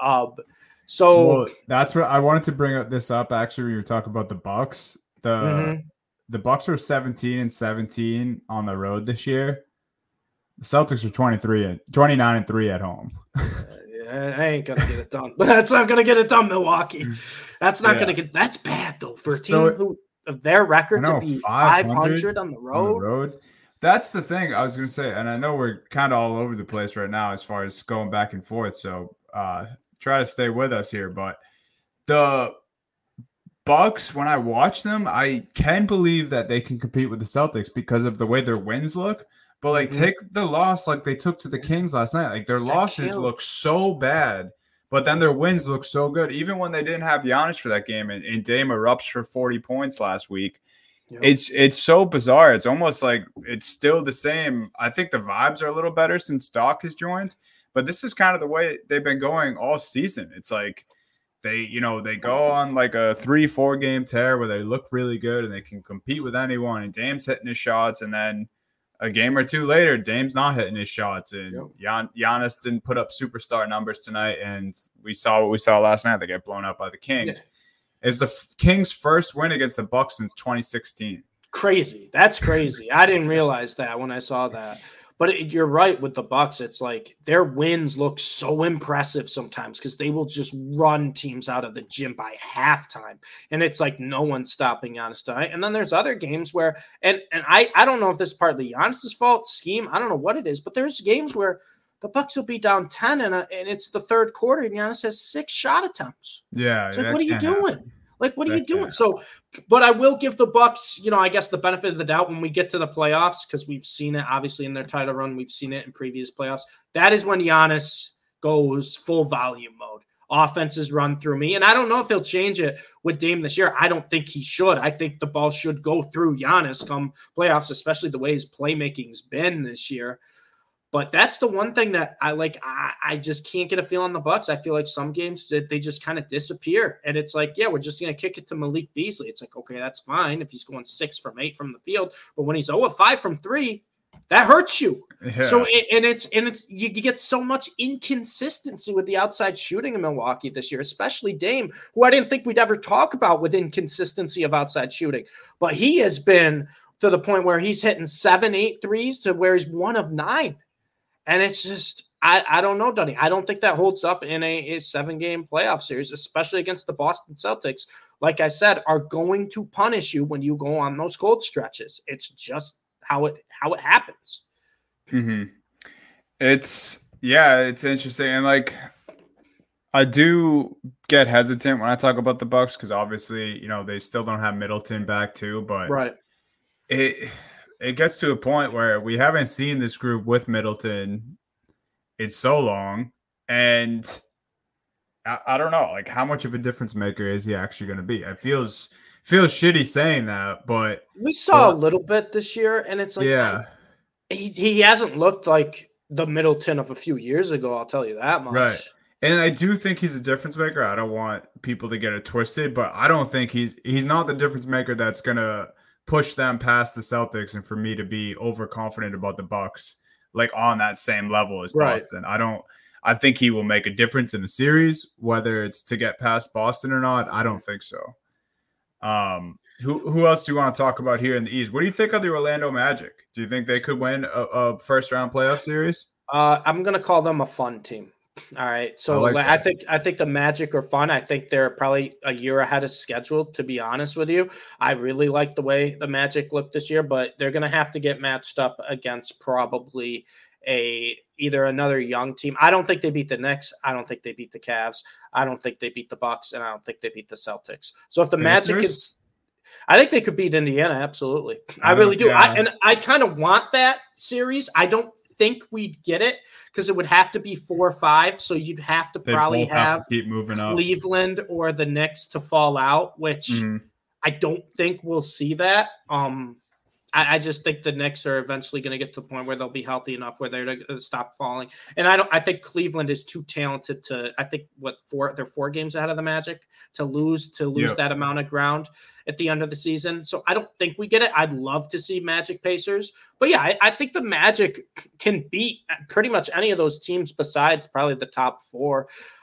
That's what I wanted to bring up actually when you were talking about the Bucks. The Bucks are 17-17 on the road this year. The Celtics are 29-3 at home. I ain't gonna get it done. That's not gonna get it done, Milwaukee. That's not gonna get. That's bad though for a team who of their record to be 500 on the road. That's the thing I was gonna say, and I know we're kind of all over the place right now as far as going back and forth. So try to stay with us here, but the Bucks, when I watch them, I can believe that they can compete with the Celtics because of the way their wins look. But take the loss like they took to the Kings last night. Like their losses look so bad, but then their wins look so good. Even when they didn't have Giannis for that game, and Dame erupts for 40 points last week. Yep. It's so bizarre. It's almost like it's still the same. I think the vibes are a little better since Doc has joined, but this is kind of the way they've been going all season. It's like they go on like a 3-4 game tear where they look really good and they can compete with anyone, and Dame's hitting his shots, and then a game or two later, Dame's not hitting his shots, and Giannis didn't put up superstar numbers tonight, and we saw what we saw last night. They get blown up by the Kings. Yeah. Is the Kings' first win against the Bucks since 2016. Crazy. That's crazy. I didn't realize that when I saw that. But you're right with the Bucks. It's like their wins look so impressive sometimes because they will just run teams out of the gym by halftime, and it's like no one's stopping Giannis tonight. And then there's other games where, and I don't know if this is partly Giannis's fault, scheme. I don't know what it is, but there's games where the Bucks will be down 10 and it's the third quarter, and Giannis has 6 shot attempts. Yeah, it's like, what are you doing? Like, what are you doing? So, but I will give the Bucks, I guess the benefit of the doubt when we get to the playoffs, because we've seen it obviously in their title run. We've seen it in previous playoffs. That is when Giannis goes full volume mode. Offenses run through me. And I don't know if he'll change it with Dame this year. I don't think he should. I think the ball should go through Giannis come playoffs, especially the way his playmaking's been this year. But that's the one thing that I like. I just can't get a feel on the Bucks. I feel like some games that they just kind of disappear, and it's like, yeah, we're just gonna kick it to Malik Beasley. It's like, okay, that's fine if he's going 6 from 8 from the field, but when he's 0 of 5 from 3, that hurts you. Yeah. So it's you get so much inconsistency with the outside shooting in Milwaukee this year, especially Dame, who I didn't think we'd ever talk about with inconsistency of outside shooting, but he has been to the point where he's hitting 7, 8 threes to where he's 1 of 9. And it's just, I don't know, Dunny. I don't think that holds up in a 7-game playoff series, especially against the Boston Celtics. Like I said, are going to punish you when you go on those cold stretches. It's just how it happens. Mm-hmm. It's interesting. And like, I do get hesitant when I talk about the Bucks because obviously, they still don't have Middleton back too. But right. It gets to a point where we haven't seen this group with Middleton in so long. And I don't know, like, how much of a difference maker is he actually going to be? It feels shitty saying that, but we saw a little bit this year, and it's like, yeah, he hasn't looked like the Middleton of a few years ago. I'll tell you that much. Right. And I do think he's a difference maker. I don't want people to get it twisted, but I don't think he's not the difference maker that's going to push them past the Celtics and for me to be overconfident about the Bucks, like on that same level as Boston. Right. I think he will make a difference in the series, whether it's to get past Boston or not. I don't think so. Who else do you want to talk about here in the East? What do you think of the Orlando Magic? Do you think they could win a first round playoff series? I'm going to call them a fun team. All right. So I think the Magic are fun. I think they're probably a year ahead of schedule, to be honest with you. I really like the way the Magic looked this year, but they're going to have to get matched up against probably either another young team. I don't think they beat the Knicks. I don't think they beat the Cavs. I don't think they beat the Bucks, and I don't think they beat the Celtics. So if the Magic is, I think they could beat Indiana. Absolutely. I really do. Yeah. I kind of want that series. I don't think we'd get it because it would have to be 4 or 5. So you'd have to probably have to keep moving Cleveland or the Knicks to fall out, which I don't think we'll see that. I just think the Knicks are eventually going to get to the point where they'll be healthy enough where they're going to stop falling. And I think Cleveland is too talented to, I think they're 4 games ahead of the Magic to lose that amount of ground at the end of the season. So I don't think we get it. I'd love to see Magic Pacers, but yeah, I think the Magic can beat pretty much any of those teams besides probably the top 4.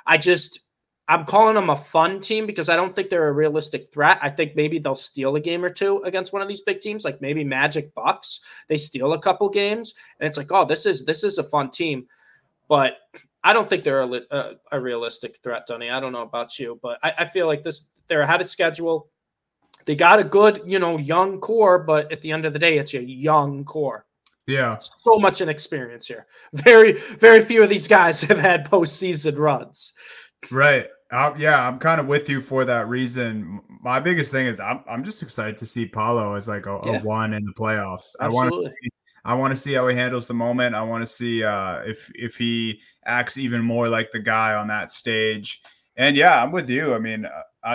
I'm calling them a fun team because I don't think they're a realistic threat. I think maybe they'll steal a game or 2 against one of these big teams, like maybe Magic Bucks. They steal a couple games, and it's like, oh, this is a fun team. But I don't think they're a realistic threat, Tony. I don't know about you, but I feel like they're ahead of schedule. They got a good, young core, but at the end of the day, it's a young core. Yeah. So much inexperience here. Very, very few of these guys have had postseason runs. Right. I'm kind of with you for that reason. My biggest thing is I'm just excited to see Paolo as like a 1 in the playoffs. Absolutely. I want to see how he handles the moment. I want to see if he acts even more like the guy on that stage. And yeah, I'm with you. I mean,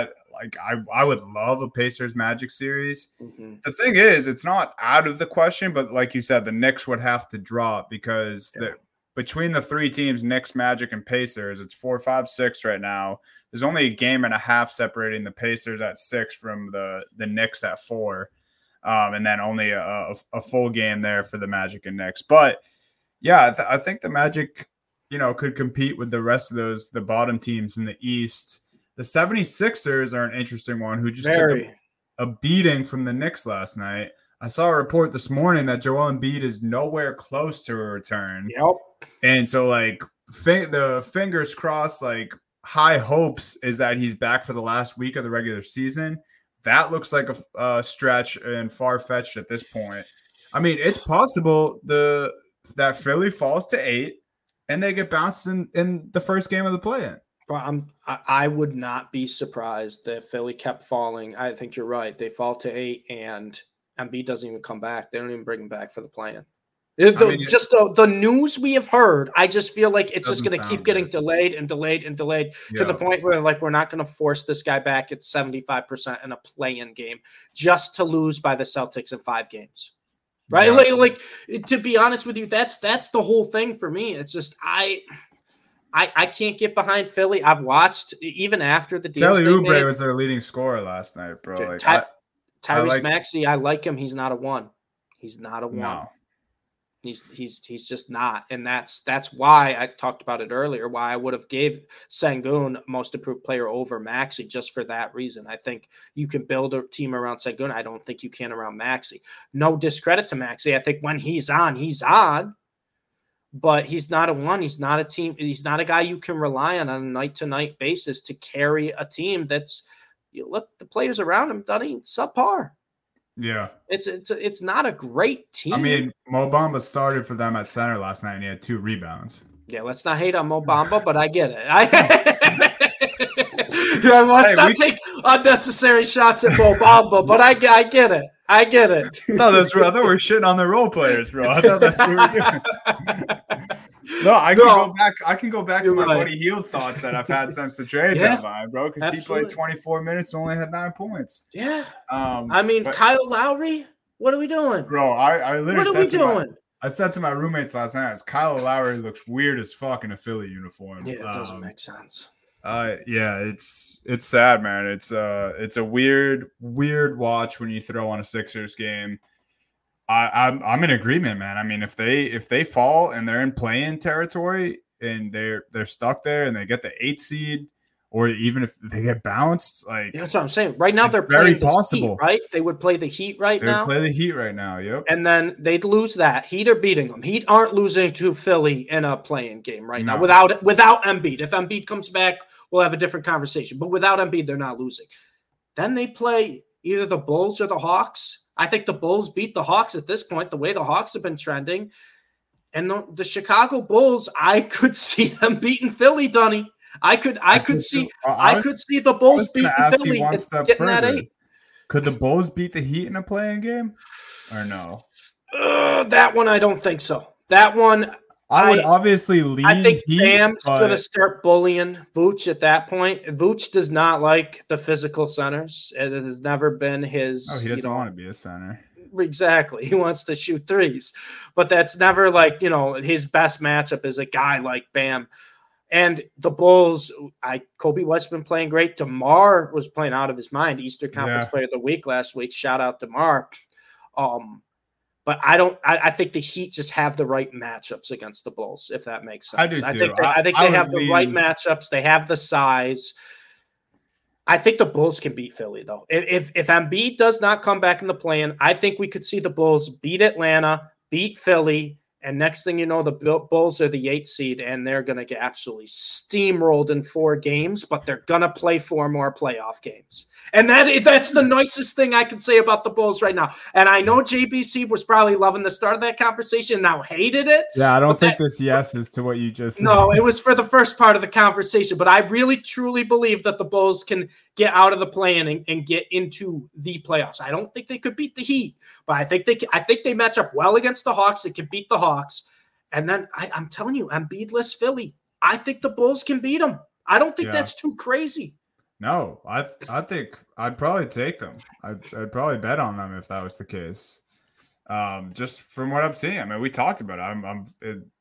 I would love a Pacers Magic series. Mm-hmm. The thing is, it's not out of the question, but like you said, the Knicks would have to drop because between the 3 teams, Knicks, Magic, and Pacers, it's 4, 5, 6 right now. There's only a game and a half separating the Pacers at 6 from the Knicks at 4. and then only a full game there for the Magic and Knicks. But yeah, I think the Magic, could compete with the rest of the bottom teams in the East. The 76ers are an interesting one who just took a beating from the Knicks last night. I saw a report this morning that Joel Embiid is nowhere close to a return. Yep. And so, the fingers crossed, high hopes is that he's back for the last week of the regular season. That looks like a stretch and far-fetched at this point. I mean, it's possible that Philly falls to 8 and they get bounced in the first game of the play-in. I would not be surprised if Philly kept falling. I think you're right. They fall to 8 and Embiid doesn't even come back. They don't even bring him back for the play-in. The news we have heard, I just feel like it's just going to keep getting delayed and delayed and delayed to the point where we're not going to force this guy back at 75% in a play-in game just to lose by the Celtics in 5 games. Right? Yeah. To be honest with you, that's the whole thing for me. It's just I can't get behind Philly. I've watched even after the deals. Kelly Oubre was their leading scorer last night, bro. Tyrese Maxey, I like him. He's not a 1. He's not a 1. No. He's just not, and that's why I talked about it earlier. Why I would have gave Sengun most improved player over Maxey just for that reason. I think you can build a team around Sengun. I don't think you can around Maxey. No discredit to Maxey. I think when he's on, but he's not a 1. He's not a team. He's not a guy you can rely on a night-to-night basis to carry a team. That's look the players around him, Dunny, subpar. Yeah, it's not a great team. I mean, Mo Bamba started for them at center last night, and he had 2 rebounds. Yeah, let's not hate on Mo Bamba, but I get it. Let's not take unnecessary shots at Mo Bamba, but I get it. I get it. I thought we were shitting on the role players, bro. I thought that's what we were doing. No, I can go back to my Buddy Hield thoughts that I've had since the trade deadline, bro. Because he played 24 minutes and only had 9 points. Yeah. Kyle Lowry, what are we doing, bro? I literally. What are we doing? I said to my roommates last night, Kyle Lowry looks weird as fuck in a Philly uniform. Yeah, it doesn't make sense. Yeah, it's sad, man. It's a weird watch when you throw on a Sixers game. I'm in agreement, man. I mean, if they fall and they're in play-in territory and they're stuck there and they get the 8 seed, or even if they get bounced, that's what I'm saying. Right now they're very playing possible, Heat, right? They would play the Heat right now. Play the Heat right now, yep. And then they'd lose that. Heat are beating them. Heat aren't losing to Philly in a play-in game right now without Embiid. If Embiid comes back, we'll have a different conversation. But without Embiid, they're not losing. Then they play either the Bulls or the Hawks. I think the Bulls beat the Hawks at this point, the way the Hawks have been trending. And the Chicago Bulls, I could see them beating Philly, Dunny. I could see the Bulls beating Philly and getting that 8. Could the Bulls beat the Heat in a play-in game? Or no? That one, I don't think so. That one, I would obviously lean I think Heat, Bam's going to start bullying Vooch at that point. Vooch does not like the physical centers. It has never been his. Oh, he doesn't want to be a center. Exactly. He wants to shoot threes. But that's never his best matchup is a guy like Bam. And the Bulls, Kobe White's been playing great. DeMar was playing out of his mind. Eastern Conference Player of the Week last week. Shout out DeMar. But I think the Heat just have the right matchups against the Bulls, if that makes sense. I do too. I think they have the right matchups. They have the size. I think the Bulls can beat Philly, though. If Embiid does not come back in the play-in, I think we could see the Bulls beat Atlanta, beat Philly, and next thing you know, the Bulls are the 8th seed, and they're going to get absolutely steamrolled in 4 games, but they're going to play 4 more playoff games. And that's the nicest thing I can say about the Bulls right now. And I know JBC was probably loving the start of that conversation, now hated it. Yeah, I don't think this yes is to what you just said. No, it was for the first part of the conversation. But I really, truly believe that the Bulls can get out of the play-in and get into the playoffs. I don't think they could beat the Heat, but I think they match up well against the Hawks. They can beat the Hawks. And then I'm telling you, Embiid-less Philly, I think the Bulls can beat them. I don't think that's too crazy. No, I think I'd probably take them. I'd probably bet on them if that was the case. Just from what I'm seeing, I mean, we talked about it.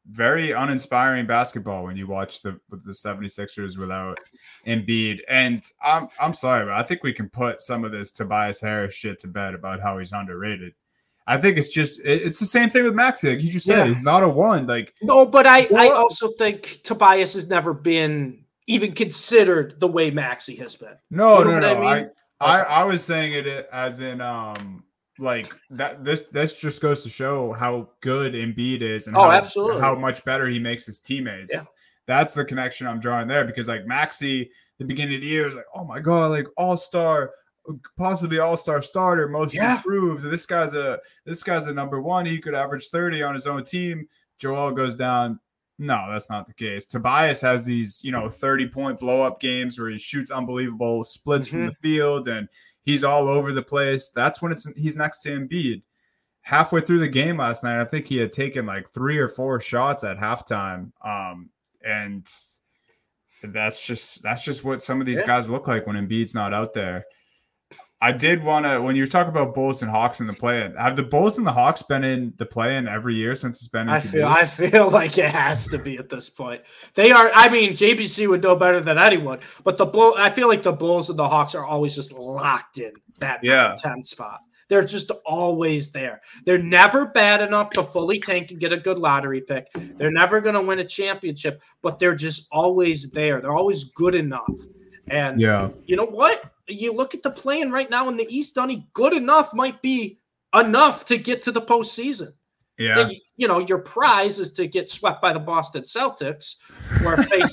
very uninspiring basketball when you watch the 76ers without Embiid. And I'm sorry, but I think we can put some of this Tobias Harris shit to bed about how he's underrated. I think it's just it's the same thing with Maxey. Like you just said, he's not a one. Like no, but I also think Tobias has never been even considered the way Maxey has been. No, you know no. I mean? I was saying it as in like that. This just goes to show how good Embiid is and how much better he makes his teammates. Yeah. That's the connection I'm drawing there because like Maxey, the beginning of the year was like, oh my god, like all-star, possibly all-star starter, most improved. This guy's a number one. He could average 30 on his own team. Joel goes down. No, that's not the case. Tobias has these, 30-point blow-up games where he shoots unbelievable splits from the field, and he's all over the place. That's when he's next to Embiid. Halfway through the game last night, I think he had taken like 3 or 4 shots at halftime, and that's just what some of these guys look like when Embiid's not out there. I did want to, when you're talking about Bulls and Hawks in the play-in, have the Bulls and the Hawks been in the play-in every year since it's been introduced? I feel like it has to be at this point. They are, I mean, JBC would know better than anyone, but I feel like the Bulls and the Hawks are always just locked in that 10 spot. They're just always there. They're never bad enough to fully tank and get a good lottery pick. They're never going to win a championship, but they're just always there. They're always good enough. And you know what? You look at the play-in right now in the East, Donnie, good enough might be enough to get to the postseason. Yeah. And, your prize is to get swept by the Boston Celtics or face,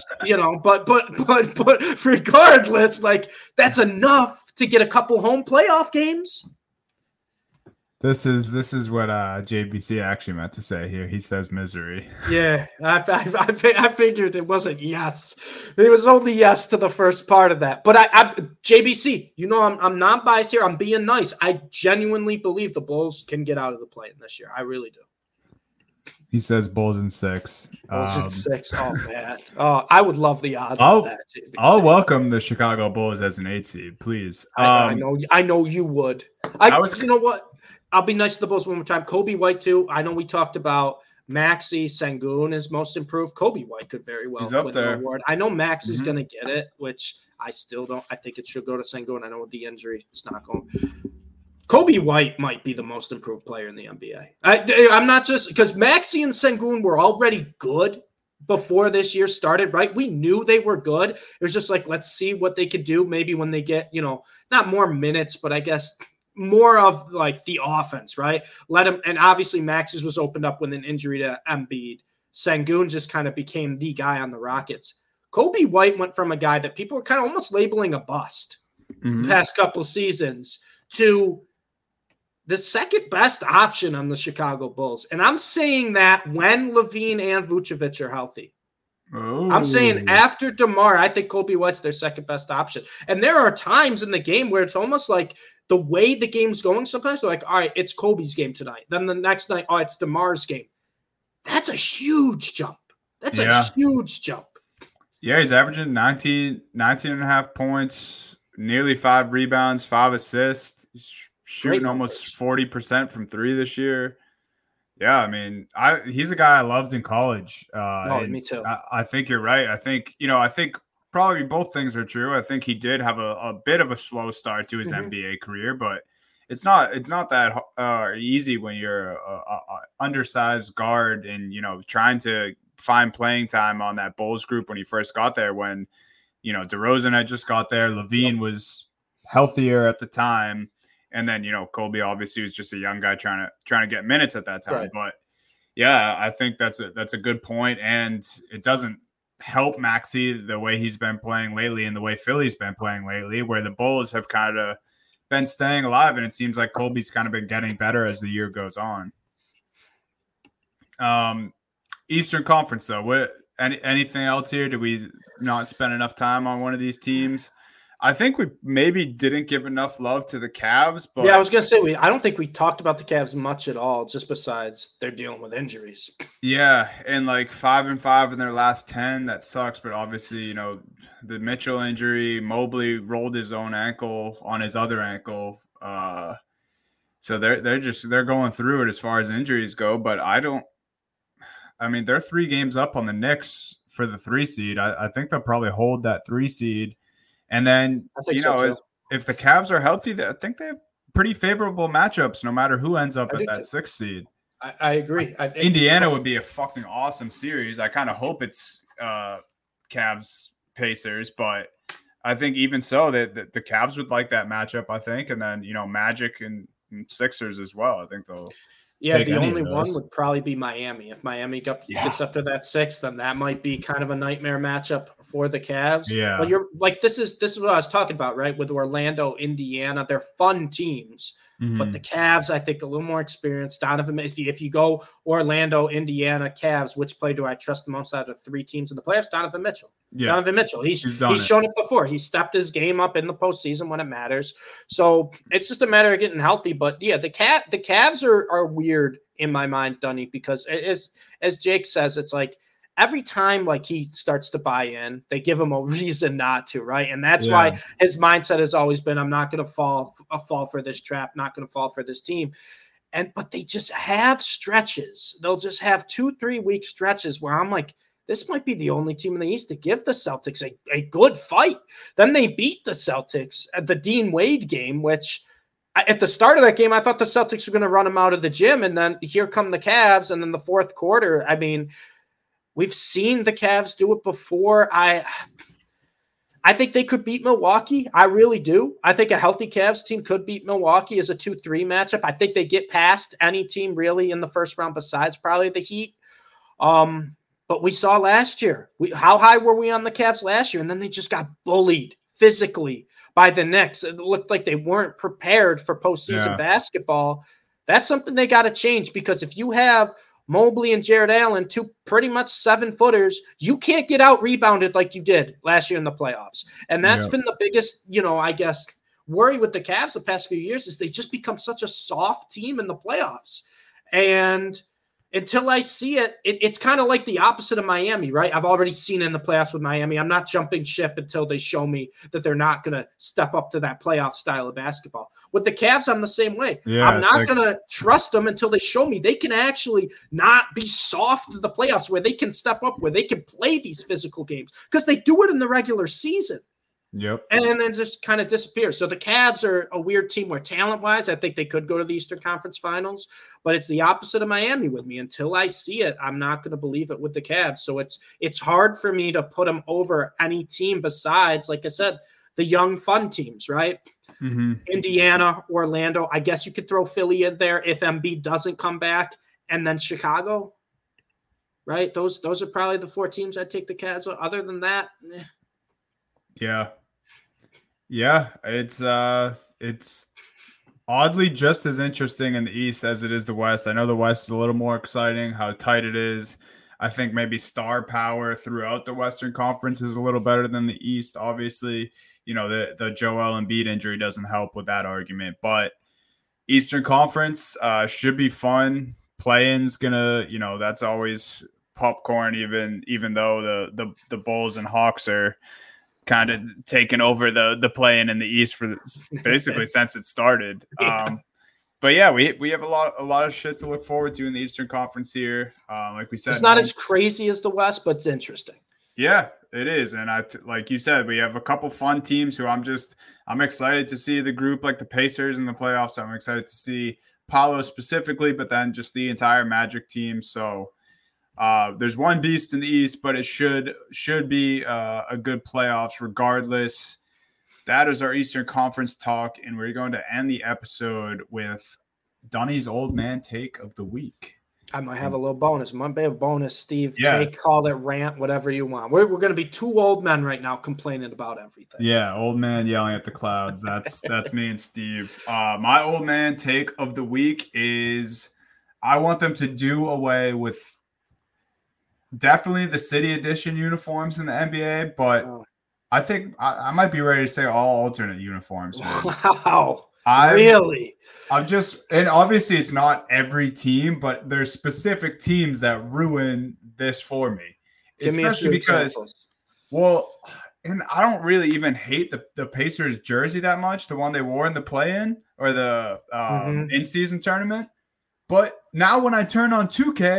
but regardless, like that's enough to get a couple home playoff games. This is what JBC actually meant to say here. He says misery. Yeah, I figured it wasn't yes. It was only yes to the first part of that. But I JBC, I'm not biased here. I'm being nice. I genuinely believe the Bulls can get out of the play-in this year. I really do. He says Bulls in 6. Bulls in 6. Oh man. Oh, I would love the odds of that. JBC. I'll welcome the Chicago Bulls as an 8 seed, please. I know you would. You know what? I'll be nice to the Bulls one more time. Kobe White, too. I know we talked about Maxey. Sengun is most improved. Kobe White could very well win the award. I know Max is going to get it, which I still don't. I think it should go to Sengun. I know with the injury, it's not going. Kobe White might be the most improved player in the NBA. I'm not just – because Maxey and Sengun were already good before this year started, right? We knew they were good. It was just like, let's see what they could do maybe when they get, not more minutes, but I guess – more of like the offense, right? Let him, and obviously Max's was opened up with an injury to Embiid. Sengun just kind of became the guy on the Rockets. Kobe White went from a guy that people were kind of almost labeling a bust the past couple seasons to the second best option on the Chicago Bulls. And I'm saying that when Levine and Vucevic are healthy. Oh. I'm saying after DeMar, I think Kobe White's their second best option. And there are times in the game where it's almost like the way the game's going, sometimes they're like, all right, it's Kobe's game tonight. Then the next night, oh, it's DeMar's game. That's a huge jump. That's a huge jump. Yeah, he's averaging 19 and a half points, nearly 5 rebounds, 5 assists. He's shooting almost 40% from 3 this year. Yeah, I mean, he's a guy I loved in college. Me too. I think you're right. I think probably both things are true. I think he did have a bit of a slow start to his NBA career, but it's not that easy when you're a undersized guard and trying to find playing time on that Bulls group when he first got there. When DeRozan had just got there, Levine was healthier at the time, and then Kobe obviously was just a young guy trying to get minutes at that time. Right. But yeah, I think that's a good point, and it doesn't help Maxey the way he's been playing lately and the way Philly's been playing lately, where the Bulls have kind of been staying alive, and it seems like Kobe's kind of been getting better as the year goes on. Eastern Conference, though, anything else here? Did we not spend enough time on one of these teams? I think we maybe didn't give enough love to the Cavs. But yeah, I was going to say, I don't think we talked about the Cavs much at all, just besides they're dealing with injuries. Yeah, and like 5-5 in their last 10, that sucks. But obviously, the Mitchell injury, Mobley rolled his own ankle on his other ankle. So they're going through it as far as injuries go. But I don't I mean, they're 3 games up on the Knicks for the 3 seed. I think they'll probably hold that 3 seed. And then, I think so too. if the Cavs are healthy, I think they have pretty favorable matchups no matter who ends up at that 6th seed. I agree. Indiana would be a fucking awesome series. I kind of hope it's Cavs Pacers, but I think even so that the Cavs would like that matchup, I think. And then, Magic and Sixers as well. I think they'll the only one would probably be Miami. If Miami gets up to that 6, then that might be kind of a nightmare matchup for the Cavs. Yeah. But you're like, this is what I was talking about, right? With Orlando, Indiana, they're fun teams. Mm-hmm. But the Cavs, I think, a little more experienced. Donovan, if you go Orlando, Indiana, Cavs, which play do I trust the most out of 3 teams in the playoffs? Donovan Mitchell. Yeah. Donovan Mitchell. He's shown it before. He stepped his game up in the postseason when it matters. So it's just a matter of getting healthy. But yeah, the Cavs are weird in my mind, Dunny, because as Jake says, it's like every time like he starts to buy in, they give him a reason not to, right? And that's why his mindset has always been, I'm not going to fall for this trap, not going to fall for this team. But they just have stretches. They'll just have 2-3 week stretches where I'm like, this might be the only team in the East to give the Celtics a good fight. Then they beat the Celtics at the Dean Wade game, which at the start of that game, I thought the Celtics were going to run them out of the gym. And then here come the Cavs. And then the fourth quarter, I mean, we've seen the Cavs do it before. I think they could beat Milwaukee. I really do. I think a healthy Cavs team could beat Milwaukee as a 2-3 matchup. I think they get past any team really in the first round besides probably the Heat. But we saw last year, how high were we on the Cavs last year? And then they just got bullied physically by the Knicks. It looked like they weren't prepared for postseason basketball. That's something they got to change, because if you have Mobley and Jared Allen, 2 pretty much 7-footers, you can't get out rebounded like you did last year in the playoffs. And that's been the biggest, I guess, worry with the Cavs the past few years, is they just become such a soft team in the playoffs. And until I see it, it's kind of like the opposite of Miami, right? I've already seen it in the playoffs with Miami. I'm not jumping ship until they show me that they're not going to step up to that playoff style of basketball. With the Cavs, I'm the same way. Yeah, I'm not going to trust them until they show me they can actually not be soft in the playoffs, where they can step up, where they can play these physical games, because they do it in the regular season. Yep. And then just kind of disappear. So the Cavs are a weird team where talent-wise, I think they could go to the Eastern Conference Finals, but it's the opposite of Miami with me. Until I see it, I'm not going to believe it with the Cavs. So it's hard for me to put them over any team besides, like I said, the young, fun teams, right? Mm-hmm. Indiana, Orlando. I guess you could throw Philly in there if Embiid doesn't come back, and then Chicago, right? Those are probably the 4 teams I'd take the Cavs. Other than that, Yeah, it's oddly just as interesting in the East as it is the West. I know the West is a little more exciting, how tight it is. I think maybe star power throughout the Western Conference is a little better than the East. Obviously, the Joel Embiid injury doesn't help with that argument, but Eastern Conference should be fun. Play-in's gonna, that's always popcorn, even though the Bulls and Hawks are kind of taken over the play-in the East for basically since it started. But yeah, we have a lot of shit to look forward to in the Eastern Conference here. Like we said, it's not as crazy as the West, but it's interesting. Yeah, it is. And like you said, we have a couple fun teams who I'm excited to see the group, like the Pacers in the playoffs. I'm excited to see Paolo specifically, but then just the entire Magic team. So there's one beast in the East, but it should be a good playoffs regardless. That is our Eastern Conference talk, and we're going to end the episode with Dunny's old man take of the week. I might have a little bonus. Might be a bonus, Steve. Take, call it, rant, whatever you want. We're going to be 2 old men right now complaining about everything. Yeah, old man yelling at the clouds. That's me and Steve. My old man take of the week is I want them to do away with definitely the City Edition uniforms in the NBA, but I think I might be ready to say all alternate uniforms. Man. Wow. Really? And obviously it's not every team, but there's specific teams that ruin this for me. Give especially me because, examples. Well, and I don't really even hate the Pacers jersey that much, the one they wore in the play-in or the in-season tournament. But now when I turn on 2K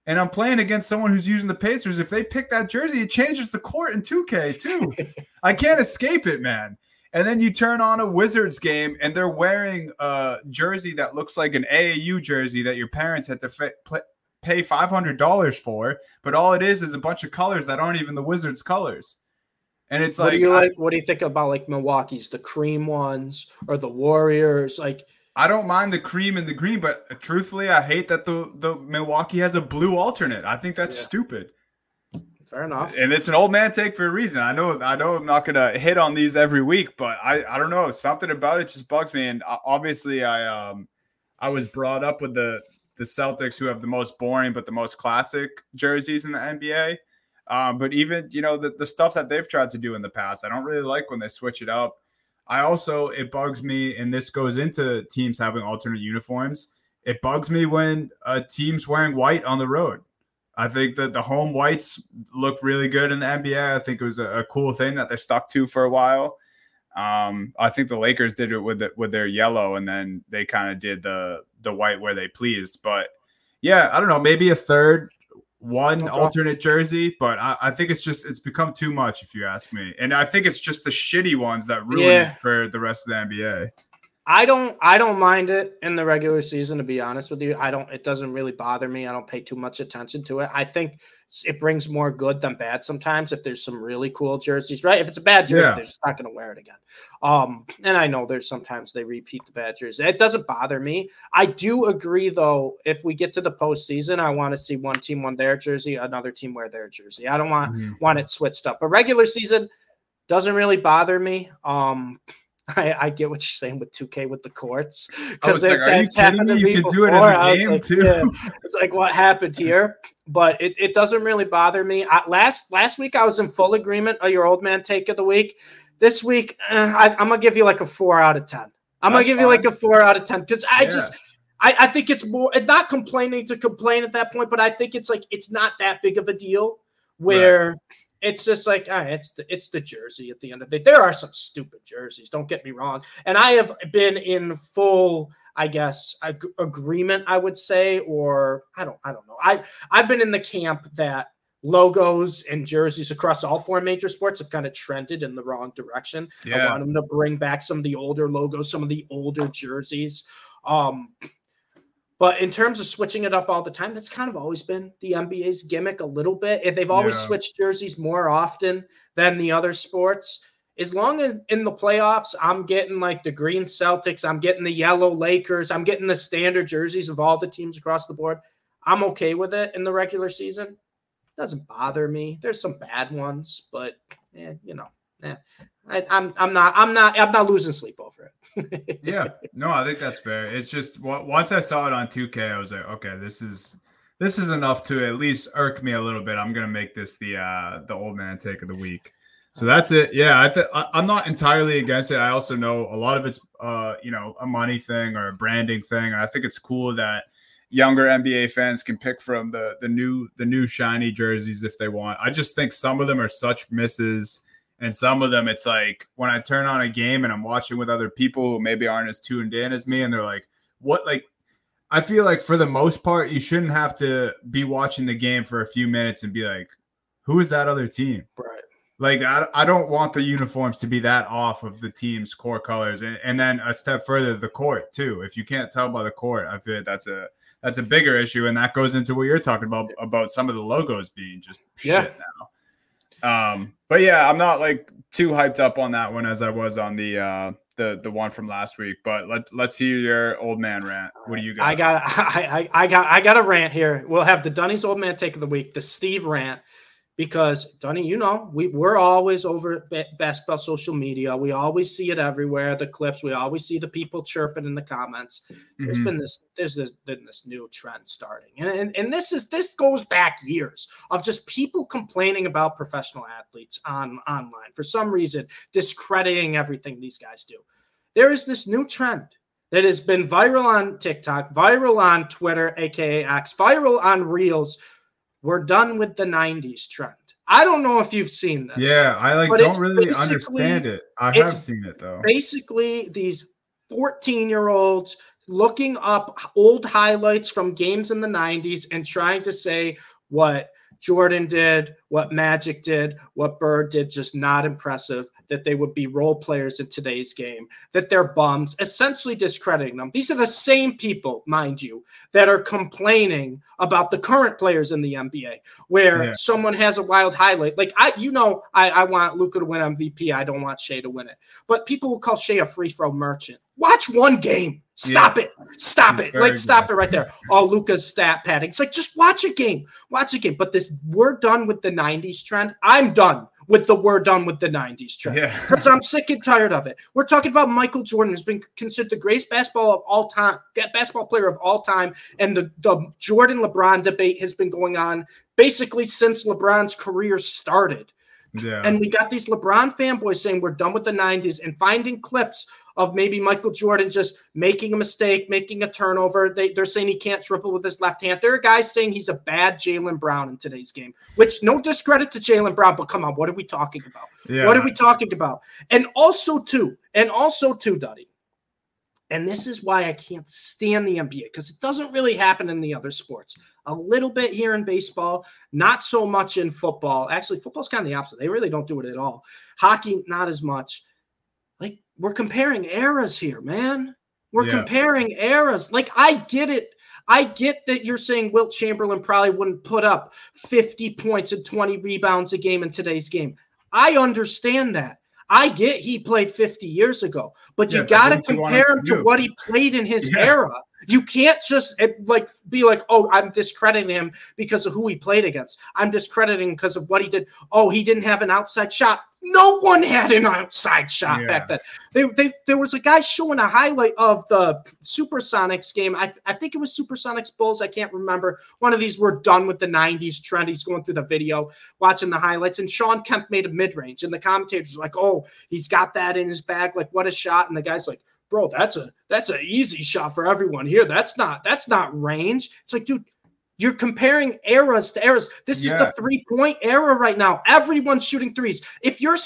and I'm playing against someone who's using the Pacers. If they pick that jersey, it changes the court in 2K too. I can't escape it, man. And then you turn on a Wizards game and they're wearing a jersey that looks like an AAU jersey that your parents had to pay $500 for, but all it is a bunch of colors that aren't even the Wizards colors. And it's what do you think about like Milwaukee's, the cream ones, or the Warriors? Like, I don't mind the cream and the green, but truthfully, I hate that the Milwaukee has a blue alternate. I think that's stupid. Fair enough. And it's an old man take for a reason. I know I'm not going to hit on these every week, but I don't know. Something about it just bugs me. And obviously I was brought up with the Celtics, who have the most boring but the most classic jerseys in the NBA. But even, the stuff that they've tried to do in the past, I don't really like when they switch it up. It bugs me, and this goes into teams having alternate uniforms. It bugs me when a team's wearing white on the road. I think that the home whites look really good in the NBA. I think it was a cool thing that they stuck to for a while. I think the Lakers did it with their yellow, and then they kind of did the white where they pleased. But yeah, I don't know, maybe a third alternate jersey, but I think it's become too much, if you ask me. And I think it's just the shitty ones that ruin it for the rest of the NBA. I don't mind it in the regular season, to be honest with you. It doesn't really bother me. I don't pay too much attention to it. I think it brings more good than bad sometimes if there's some really cool jerseys, right? If it's a bad jersey, they're just not going to wear it again. And I know there's sometimes they repeat the bad jersey. It doesn't bother me. I do agree, though, if we get to the postseason, I want to see one team wear their jersey, another team wear their jersey. I don't want it switched up. But regular season doesn't really bother me. I get what you're saying with 2K with the courts, because are you kidding me? You can do it in the game too. Yeah. It's like, what happened here? But it doesn't really bother me. Last week I was in full agreement of your old man take of the week. This week I'm gonna give you like a 4 out of 10. I'm gonna give you like a 4 out of 10 because I think it's more, not complaining to complain at that point, but I think it's like it's not that big of a deal where. Right. It's just like, it's the jersey at the end of the day. There are some stupid jerseys, don't get me wrong. And I have been in full, I guess, agreement, I would say, or I don't know. I've been in the camp that logos and jerseys across all 4 major sports have kind of trended in the wrong direction. I want them to bring back some of the older logos, some of the older jerseys. But in terms of switching it up all the time, that's kind of always been the NBA's gimmick a little bit. They've always switched jerseys more often than the other sports. As long as in the playoffs, I'm getting like the green Celtics, I'm getting the yellow Lakers, I'm getting the standard jerseys of all the teams across the board. I'm okay with it in the regular season. It doesn't bother me. There's some bad ones, but I'm not losing sleep over it. Yeah, no, I think that's fair. It's just once I saw it on 2K, I was like, okay, this is enough to at least irk me a little bit. I'm gonna make this the old man take of the week. So that's it. Yeah, I'm not entirely against it. I also know a lot of it's a money thing or a branding thing, and I think it's cool that younger NBA fans can pick from the new shiny jerseys if they want. I just think some of them are such misses. And some of them, it's like when I turn on a game and I'm watching with other people who maybe aren't as tuned in as me, and they're like, what? Like, I feel like for the most part, you shouldn't have to be watching the game for a few minutes and be like, who is that other team? Right. Like, I don't want the uniforms to be that off of the team's core colors. And then a step further, the court, too. If you can't tell by the court, I feel like that's a bigger issue. And that goes into what you're talking about some of the logos being just shit now. But yeah, I'm not like too hyped up on that one as I was on the one from last week. But let's hear your old man rant. What do you got? I got a rant here. We'll have the Dunny's old man take of the week, the Steve rant, because Dunny, we're always over basketball social media. We always see it everywhere. The clips. We always see the people chirping in the comments. There's been this new trend starting, and this goes back years of just people complaining about professional athletes online for some reason, discrediting everything these guys do. There is this new trend that has been viral on TikTok, viral on Twitter, aka X, viral on Reels. We're done with the 90s trend. I don't know if you've seen this. Yeah, I don't really understand it. I have seen it, though. Basically, these 14-year-olds, looking up old highlights from games in the 90s and trying to say what Jordan did, what Magic did, what Bird did, just not impressive, that they would be role players in today's game, that they're bums, essentially discrediting them. These are the same people, mind you, that are complaining about the current players in the NBA, where someone has a wild highlight. Like, I want Luka to win MVP. I don't want Shea to win it. But people will call Shea a free throw merchant. Watch one game. Stop it. Stop it. Like, stop it right there. Oh, Luka's stat padding. It's like, just watch a game. Watch a game. But this we're done with the 90s trend. I'm done with the we're done with the 90s trend. Because I'm sick and tired of it. We're talking about Michael Jordan, who's been considered the greatest basketball player of all time. And the Jordan-LeBron debate has been going on basically since LeBron's career started. Yeah. And we got these LeBron fanboys saying we're done with the 90s and finding clips of maybe Michael Jordan just making a mistake, making a turnover. They're saying he can't triple with his left hand. There are guys saying he's a bad Jaylen Brown in today's game, which no discredit to Jaylen Brown, but come on, what are we talking about? Yeah. What are we talking about? And also too, Duddy, and this is why I can't stand the NBA, because it doesn't really happen in the other sports. A little bit here in baseball, not so much in football. Actually, football's kind of the opposite. They really don't do it at all. Hockey, not as much. Like, we're comparing eras here, man. We're comparing eras. Like, I get it. I get that you're saying Wilt Chamberlain probably wouldn't put up 50 points and 20 rebounds a game in today's game. I understand that. I get he played 50 years ago, but you got to compare him to what he played in his era. You can't just be like, oh, I'm discrediting him because of who he played against. I'm discrediting because of what he did. Oh, he didn't have an outside shot. No one had an outside shot back then. There was a guy showing a highlight of the Supersonics game. I think it was Supersonics Bulls. I can't remember. One of these were done with the 90s trend. He's going through the video, watching the highlights. And Sean Kemp made a mid-range. And the commentators were like, oh, he's got that in his bag. Like, what a shot. And the guy's like, bro, that's an easy shot for everyone here. That's not range. It's like, dude, you're comparing eras to eras. This is the 3-point era right now. Everyone's shooting threes. If you're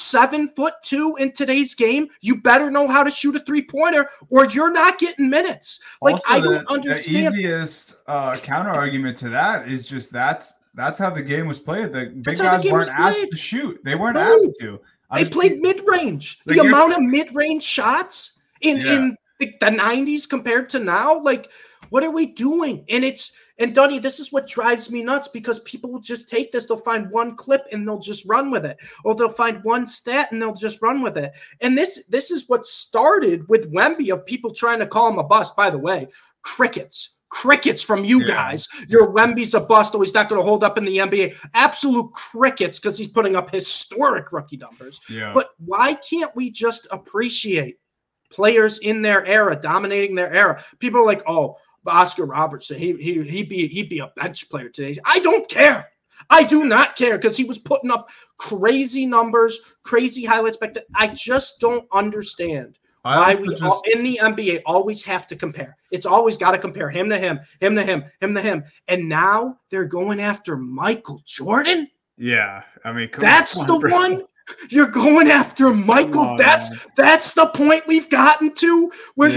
7'2" in today's game, you better know how to shoot a 3-pointer, or you're not getting minutes. Like, also, I don't understand. The easiest counter argument to that is just that's how the game was played. The big guys weren't asked to shoot. They weren't asked to. They played mid-range. The amount of mid-range shots in the 90s compared to now, like, what are we doing? And Dunny, this is what drives me nuts, because people will just take this. They'll find one clip and they'll just run with it. Or they'll find one stat and they'll just run with it. And this is what started with Wemby, of people trying to call him a bust. By the way, crickets from you guys. Your Wemby's a bust, or he's not going to hold up in the NBA. Absolute crickets, because he's putting up historic rookie numbers. Yeah. But why can't we just appreciate players in their era, dominating their era? People are like, oh, Oscar Robertson, he'd be a bench player today. I don't care. I do not care, because he was putting up crazy numbers, crazy highlights back then. I just don't understand why we in the NBA always have to compare. It's always got to compare him to him, him to him, him to him. And now they're going after Michael Jordan? Yeah. I mean, that's the one. You're going after Michael. That's the point we've gotten to, where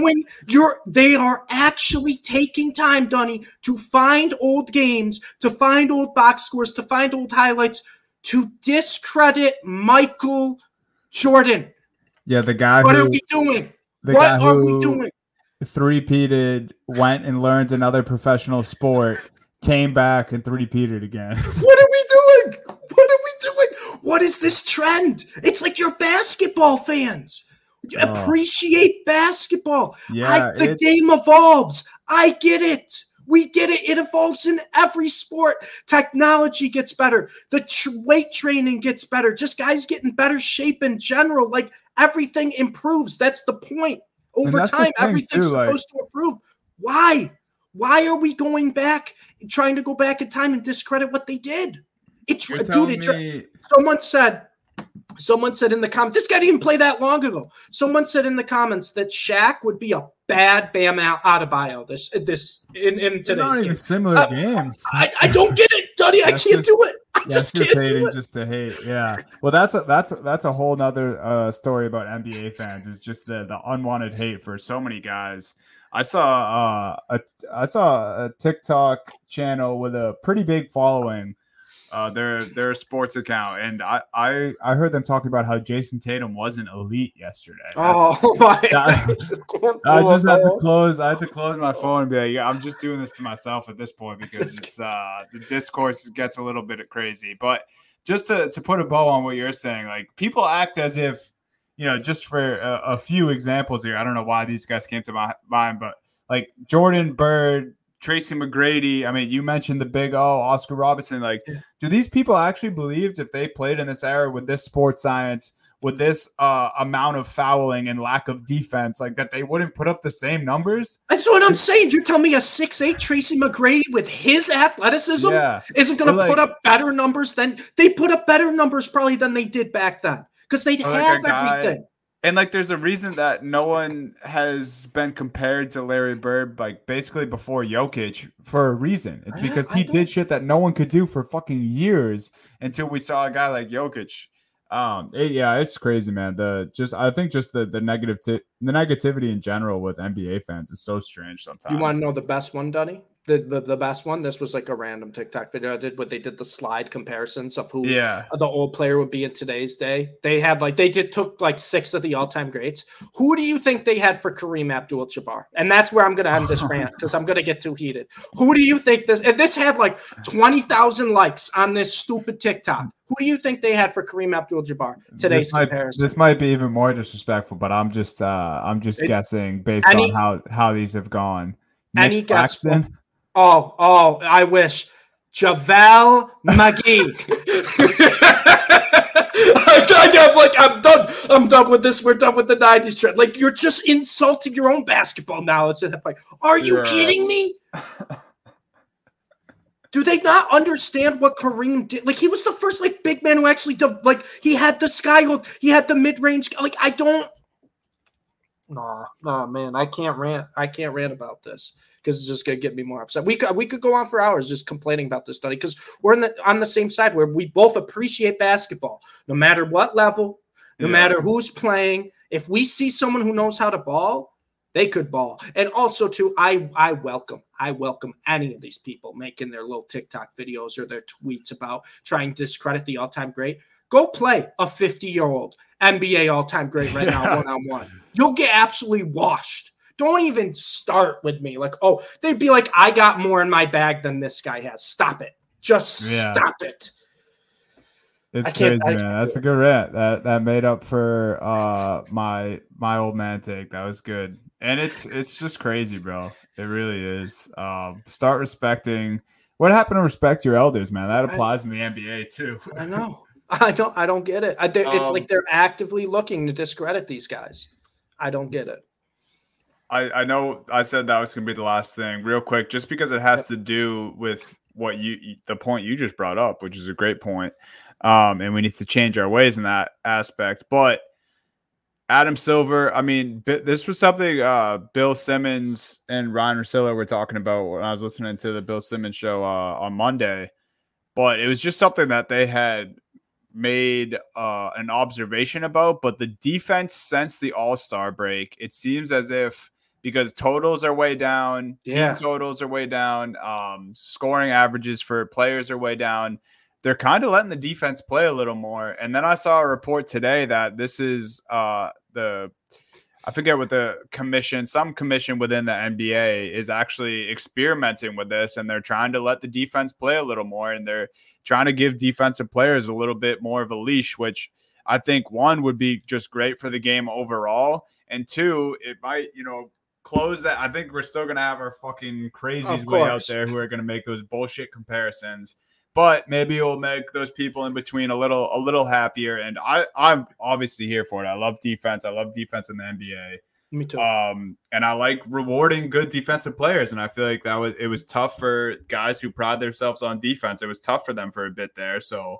they are actually taking time, Dunny, to find old games, to find old box scores, to find old highlights, to discredit Michael Jordan. Yeah, the guy What are we doing? What are we doing? Three-peated, went and learned another professional sport, came back and three-peated again. What are we doing? What are we doing? What is this trend? It's like you're basketball fans. Appreciate basketball. Yeah, the game evolves. I get it. We get it. It evolves in every sport. Technology gets better. The weight training gets better. Just guys get in better shape in general. Like, everything improves. That's the point. Over time, everything's supposed to improve. Why? Why are we going back, trying to go back in time and discredit what they did? Someone said in the comments, this guy didn't even play that long ago. Someone said in the comments that Shaq would be a bad Bam Adebayo in today's not even game. similar games. I don't get it, Duddy. I can't do it. I just can't hating do it. just to hate. Yeah. Well, that's a whole nother story about NBA fans. Is just the unwanted hate for so many guys. I saw a TikTok channel with a pretty big following. Their sports account, and I heard them talking about how Jason Tatum wasn't elite yesterday. I just had to close. I had to close my phone and be like, "Yeah, I'm just doing this to myself at this point because it's the discourse gets a little bit crazy." But just to put a bow on what you're saying, like people act as if just for a few examples here. I don't know why these guys came to my mind, but like Jordan Bird, Tracy McGrady. I mean, you mentioned the Big O, Oscar Robertson. Like, do these people actually believe if they played in this era with this sports science, with this amount of fouling and lack of defense, like that they wouldn't put up the same numbers? That's what I'm saying. You're telling me a 6'8" Tracy McGrady with his athleticism isn't going to put up better numbers than they put up better numbers probably than they did back then because they'd have everything. And like, there's a reason that no one has been compared to Larry Bird, like basically before Jokic, for a reason. It's because he did shit that no one could do for fucking years until we saw a guy like Jokic. It's crazy, man. I think the negativity in general with NBA fans is so strange sometimes. You want to know the best one, Dunny? The best one. This was like a random TikTok video I did, but they did the slide comparisons of who the old player would be in today's day. They had took 6 of the all-time greats. Who do you think they had for Kareem Abdul-Jabbar? And that's where I'm going to end this rant because I'm going to get too heated. Who do you think this had like 20,000 likes on this stupid TikTok? Who do you think they had for Kareem Abdul-Jabbar? Today's comparison. This might be even more disrespectful, but I'm just guessing based on how these have gone. Any guess? Oh, I wish. JaVale McGee. I'm done with this. We're done with the 90s trend. Like, you're just insulting your own basketball knowledge at that point. Are you kidding me? Do they not understand what Kareem did? Like, he was the first big man who actually he had the sky hold, he had the mid-range. Like, I don't. Nah, man, I can't rant about this because it's just gonna get me more upset. We could go on for hours just complaining about this study because we're on the same side where we both appreciate basketball, no matter what level, no matter who's playing. If we see someone who knows how to ball, they could ball. And also, too, I welcome any of these people making their little TikTok videos or their tweets about trying to discredit the all-time great. Go play a 50-year-old NBA all-time great right now, one-on-one. You'll get absolutely washed. Don't even start with me. They'd be like, I got more in my bag than this guy has. Stop it. Just stop it. It's crazy, man. That's a good rant. That made up for my old man take. That was good. And it's just crazy, bro. It really is. Start respecting. What happened to respect your elders, man? That applies in the NBA too. I know. I don't get it. It's like they're actively looking to discredit these guys. I don't get it. I know I said that was going to be the last thing real quick, just because it has to do with what the point you just brought up, which is a great point. And we need to change our ways in that aspect. But Adam Silver, I mean, this was something Bill Simmons and Ryan Russillo were talking about when I was listening to the Bill Simmons show on Monday. But it was just something that they had made an observation about. But the defense since the All-Star break, it seems as if, because totals are way down, team totals are way down, scoring averages for players are way down, they're kind of letting the defense play a little more. And then I saw a report today that this is I forget what some commission within the NBA is actually experimenting with this, and they're trying to let the defense play a little more, and they're trying to give defensive players a little bit more of a leash, which I think, one, would be just great for the game overall, and two, it might, close that. I think we're still going to have our fucking crazies way out there who are going to make those bullshit comparisons. But maybe it'll make those people in between a little happier. And I'm obviously here for it. I love defense. I love defense in the NBA. Me too. And I like rewarding good defensive players. And I feel like it was tough for guys who pride themselves on defense. It was tough for them for a bit there. So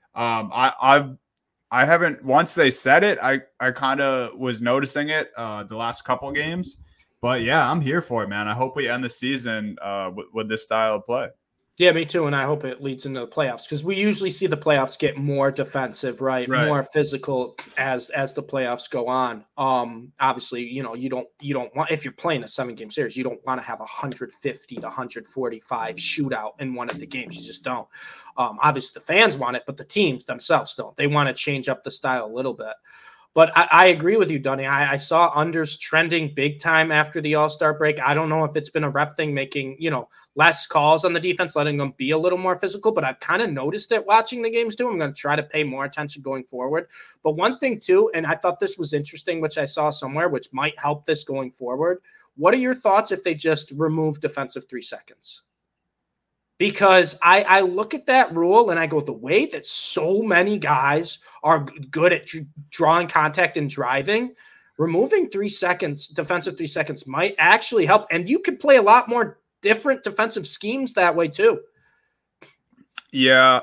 I haven't, once they said it, I kind of was noticing it the last couple games. But yeah, I'm here for it, man. I hope we end the season with this style of play. Yeah, me too. And I hope it leads into the playoffs because we usually see the playoffs get more defensive, right? More physical as the playoffs go on. Obviously, you don't want, if you're playing a 7-game series, you don't want to have 150 to 145 shootout in one of the games. You just don't. Obviously, the fans want it, but the teams themselves don't. They want to change up the style a little bit. But I agree with you, Dunny. I saw unders trending big time after the All-Star break. I don't know if it's been a ref thing making, less calls on the defense, letting them be a little more physical, but I've kind of noticed it watching the games too. I'm going to try to pay more attention going forward. But one thing too, and I thought this was interesting, which I saw somewhere, which might help this going forward. What are your thoughts if they just remove defensive 3 seconds? Because I look at that rule and I go, the way that so many guys are good at drawing contact and driving, removing 3 seconds, defensive 3 seconds might actually help. And you could play a lot more different defensive schemes that way too. Yeah,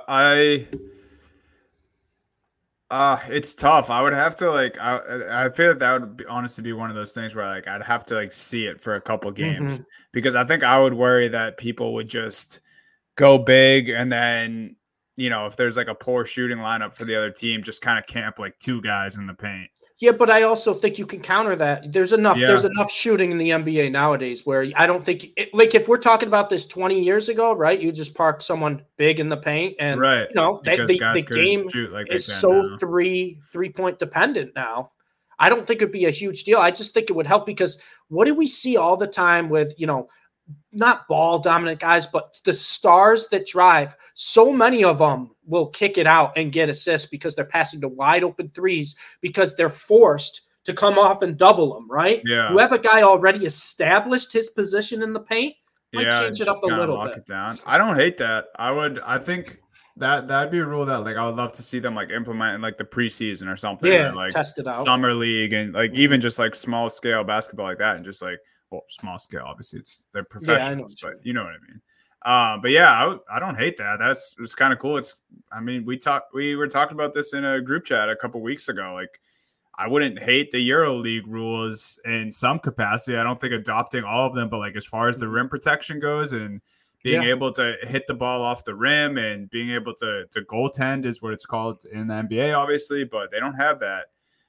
it's tough. I would have to I feel that would honestly be one of those things where I'd have to see it for a couple games because I think I would worry that people would just go big and then, if there's a poor shooting lineup for the other team, just kind of camp 2 guys in the paint. Yeah, but I also think you can counter that. There's enough shooting in the NBA nowadays where I don't think if we're talking about this 20 years ago, right? You just park someone big in the paint and the game is so now. three-point dependent now. I don't think it'd be a huge deal. I just think it would help because what do we see all the time with, not ball dominant guys, but the stars that drive, so many of them will kick it out and get assists because they're passing to wide open threes because they're forced to come off and double them, right? Yeah. You have a guy already established his position in the paint, might change it up a little bit. It down. I don't hate that. I think that'd be a rule that I would love to see them implement in the preseason or something. Yeah, or, test it out. Summer league and even just small scale basketball like that and just well, small scale, obviously they're professionals, but you know what I mean? But yeah, I don't hate that. It's kind of cool. We were talking about this in a group chat a couple weeks ago. I wouldn't hate the EuroLeague rules in some capacity. I don't think adopting all of them, but as far as the rim protection goes and being able to hit the ball off the rim and being able to goaltend is what it's called in the NBA, obviously, but they don't have that.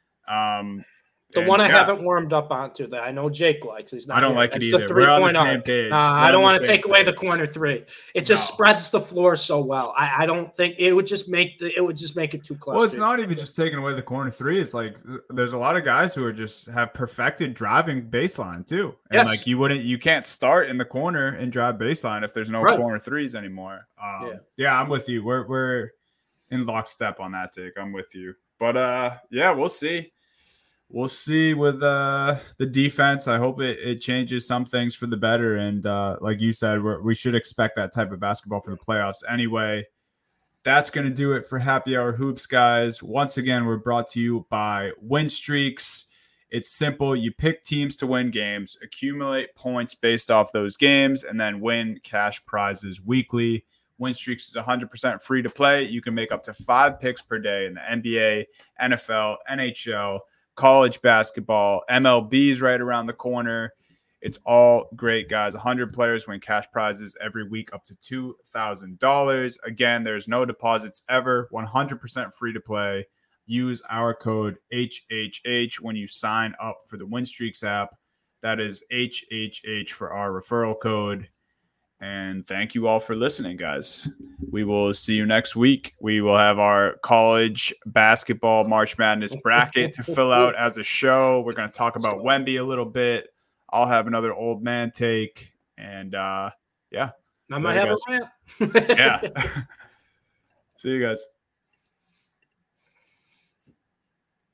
The one I haven't warmed up onto that I know Jake likes. He's not. I don't like it either. The 3.0. We're on the same page. I don't want to take away the corner 3. It just spreads the floor so well. I don't think it would just make it too close. Well, it's not even just taking away the corner 3. It's there's a lot of guys who are just have perfected driving baseline too. And you can't start in the corner and drive baseline if there's no corner 3s anymore. I'm with you. We're in lockstep on that take. I'm with you. But we'll see. We'll see with the defense. I hope it changes some things for the better. And like you said, we should expect that type of basketball for the playoffs anyway. That's going to do it for Happy Hour Hoops, guys. Once again, we're brought to you by Win Streaks. It's simple. You pick teams to win games, accumulate points based off those games, and then win cash prizes weekly. Win Streaks is 100% free to play. You can make up to 5 picks per day in the NBA, NFL, NHL, college basketball, MLB's right around the corner. It's all great, guys. 100 players win cash prizes every week up to $2,000. Again, there's no deposits ever. 100% free to play. Use our code HHH when you sign up for the Win Streaks app. That is HHH for our referral code. And thank you all for listening, guys. We will see you next week. We will have our college basketball March Madness bracket to fill out as a show. We're going to talk about Wemby a little bit. I'll have another old man take. And, I might have a rant. Yeah. See you guys.